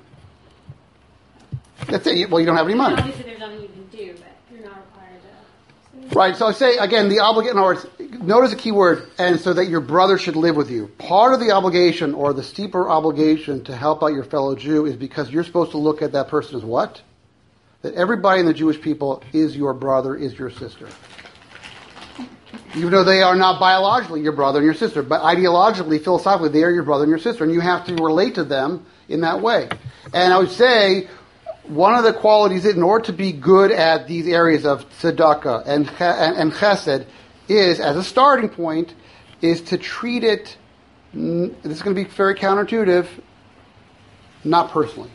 That's it. Well, you don't have any money. Obviously, there's nothing you can do, but you're not required to. Right. So I say again, the obligation. In other words, notice a key word, and so that your brother should live with you. Part of the obligation, or the steeper obligation, to help out your fellow Jew is because you're supposed to look at that person as what? That everybody in the Jewish people is your brother, is your sister. Even though they are not biologically your brother and your sister, but ideologically, philosophically, they are your brother and your sister, and you have to relate to them in that way. And I would say one of the qualities, in order to be good at these areas of tzedakah and chesed, is, as a starting point, is to treat it, this is going to be very counterintuitive, not personally.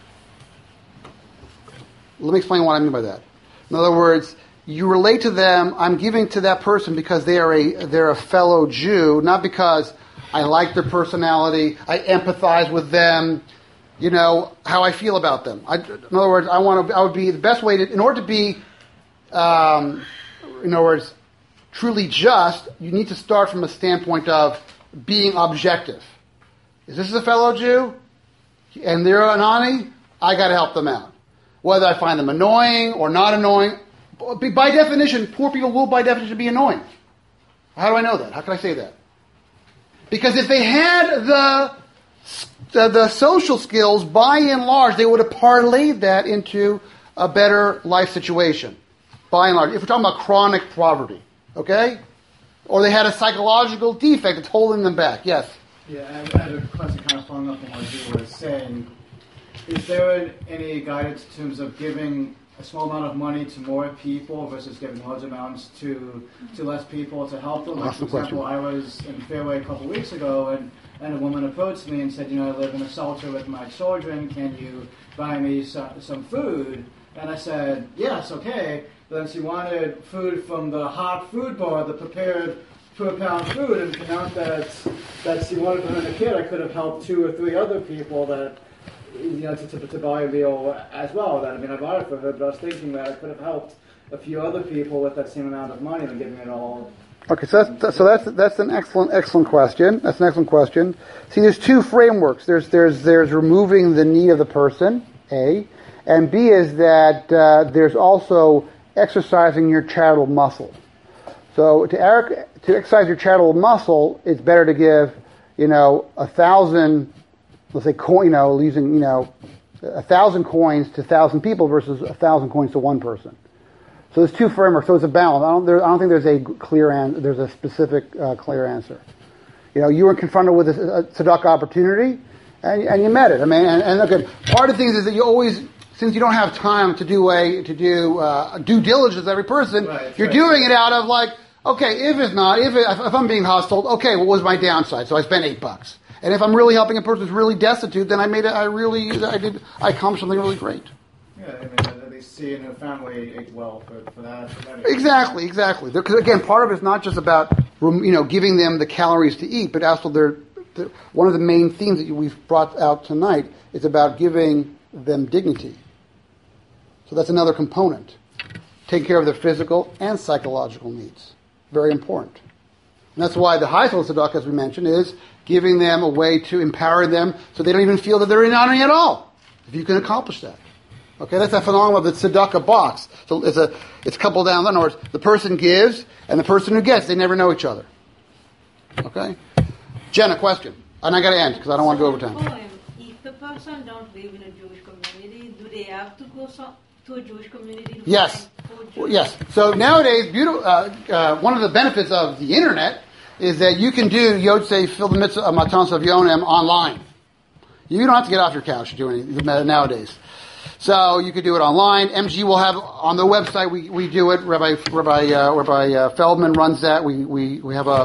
Let me explain what I mean by that. In other words, you relate to them, I'm giving to that person because they're a fellow Jew, not because I like their personality, I empathize with them, how I feel about them. In other words, I would be the best way to, in order to be, in other words, truly just, you need to start from a standpoint of being objective. Is this a fellow Jew? And they're an ani? I got to help them out. Whether I find them annoying or not annoying, by definition, poor people will by definition be annoying. How do I know that? How can I say that? Because if they had the social skills, by and large, they would have parlayed that into a better life situation. By and large. If we're talking about chronic poverty. Okay? Or they had a psychological defect that's holding them back. Yes? Yeah, I had a question kind of following up on what you were saying. Is there any guidance in terms of giving a small amount of money to more people versus giving large amounts to less people to help them? Like, for example, I was in Fairway a couple of weeks ago, and a woman approached me and said, I live in a shelter with my children. Can you buy me some food? And I said, yes, okay. But then she wanted food from the hot food bar, the prepared per-pound food, and it came out that she wanted for her and a kid. I could have helped 2 or 3 other people that, to buy a meal as well. I bought it for her, but I was thinking that I could have helped a few other people with that same amount of money than giving it all. Okay, so that's an excellent question. That's an excellent question. See, there's 2 frameworks. There's removing the need of the person, A, and B is that there's also exercising your charitable muscle. So to exercise your charitable muscle, it's better to give 1,000. Let's say using 1,000 coins to 1,000 people versus 1,000 coins to one person. So there's 2 frameworks. So it's a balance. I don't think there's a there's a specific clear answer. You were confronted with a tzedakah opportunity, and you met it. And look, part of the things is that you always, since you don't have time to do due diligence every person, you're doing it out of like, okay, if I'm being hostile, okay, what was my downside? So I spent $8. And if I'm really helping a person who's really destitute, then I accomplished something really great. Yeah, at least seeing her family ate well for that. Exactly. Because again, part of it is not just about giving them the calories to eat, but also one of the main themes that we've brought out tonight is about giving them dignity. So that's another component. Take care of their physical and psychological needs. Very important. And that's why the highest level of tzedakah, as we mentioned, is giving them a way to empower them so they don't even feel that they're in honor at all. If you can accomplish that. Okay, that's that phenomenon of the tzedakah box. So it's coupled down. In other words, the person gives and the person who gets, they never know each other. Okay? Jen, a question. And I got to end because I don't want to go over time. If the person don't live in a Jewish community, do they have to go to a Jewish community? Yes. Yes. So nowadays, one of the benefits of the internet is that you can do Yotzei Fil the Mitzvah Matanos Avionim online. You don't have to get off your couch to do anything nowadays. So you could do it online. MG will have on the website. We do it. Rabbi Feldman runs that. We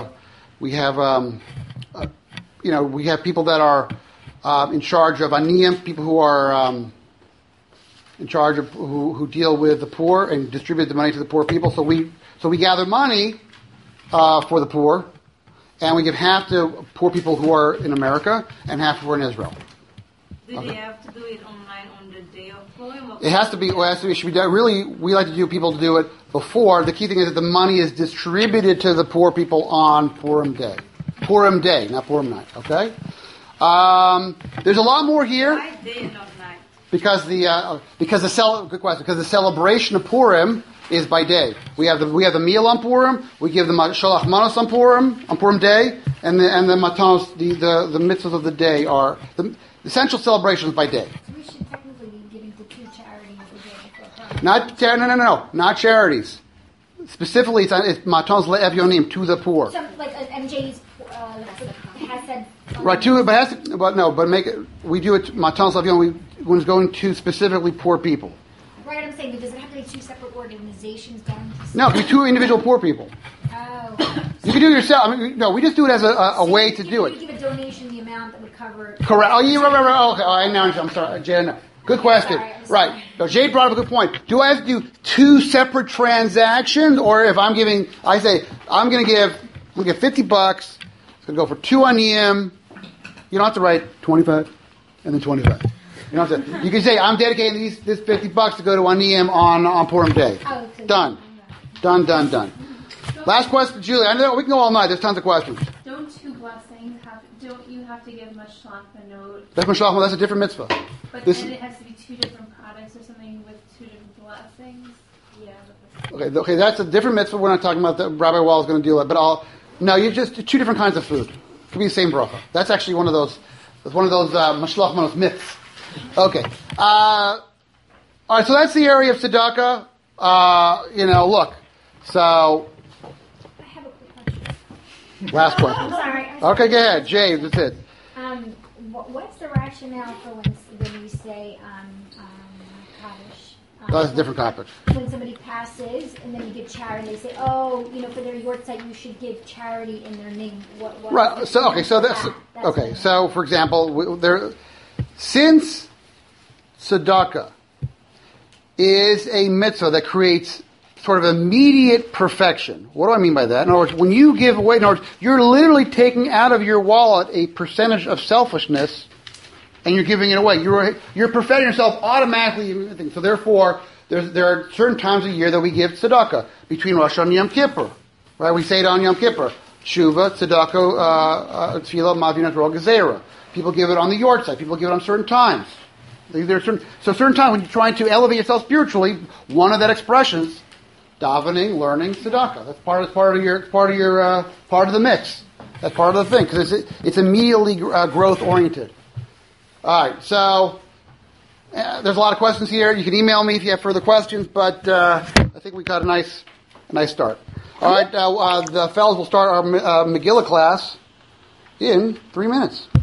have people that are in charge of aniyim, people who are in charge of who deal with the poor and distribute the money to the poor people. So we gather money for the poor, and we give half to poor people who are in America and half who are in Israel. Do they have to do it online on the day of Purim? It has to be. It should be done. Really, we like to do people to do it before. The key thing is that the money is distributed to the poor people on Purim Day. Purim Day, not Purim night. Okay. There's a lot more here. Why day, not night? Because good question. Because the celebration of Purim is by day. We have the meal on Purim. We give the shalach manos on Purim Day, and the matanos, the mitzvahs of the day are the essential celebrations by day. So we should technically be giving to two charities a day. Not charities. Specifically, it's matanos le'evyonim, to the poor. So like MJ's has said. Right, we do it matanos le'evyonim when it's going to specifically poor people. Right, I'm saying, but does it have to be two separate organizations going to? No, it can be two individual poor people. Oh. You can do it yourself. We just do it as a way to do it. You give a donation, the amount that would cover. Correct. Oh, yeah, right. Okay. I'm sorry, Jay. Good question. Right. So Jay brought up a good point. Do I have to do two separate transactions, or if I'm giving, I say I'm going to give $50. It's going to go for 2 aniyim. You don't have to write 25 and then 25. You don't have to. You can say I'm dedicating this $50 to go to aniyim on Purim Day. Oh, okay. Done. Last question, Julie. I know we can go all night. There's tons of questions. Don't you have to give Mashlach Manot? That's a different mitzvah. But then it has to be two different products or something with two different blessings? Yeah. Okay, that's a different mitzvah. We're not talking about that. Rabbi Wall is going to deal with it. But you just two different kinds of food. It could be the same bracha. That's actually one of those Mashlach Manot myths. Okay. All right, so that's the area of tzedakah. Look. So, I have a quick question. Last question. I'm sorry. Okay, go ahead. Jay, that's it. What's the rationale for when we say Kaddish? That's a different topic. When somebody passes and then you give charity, they say, for their yortzeit, you should give charity in their name. What right. So, okay. So that's okay. So, for example, since tzedakah is a mitzvah that creates sort of immediate perfection. What do I mean by that? In other words, when you give away, you're literally taking out of your wallet a percentage of selfishness and you're giving it away. You're perfecting yourself automatically. So therefore, there are certain times of year that we give tzedakah between Rosh Hashanah and Yom Kippur. Right? We say it on Yom Kippur. Tshuva, tzedakah, tefillah, mavinat rol gezerah. People give it on the yortzeit. People give it on certain times. Certain times when you're trying to elevate yourself spiritually, one of that expressions, davening, learning, tzedakah. That's part of the mix. That's part of the thing because it's immediately growth oriented. All right, so there's a lot of questions here. You can email me if you have further questions, but I think we got a nice start. All right, the fellows will start our Megillah class in 3 minutes.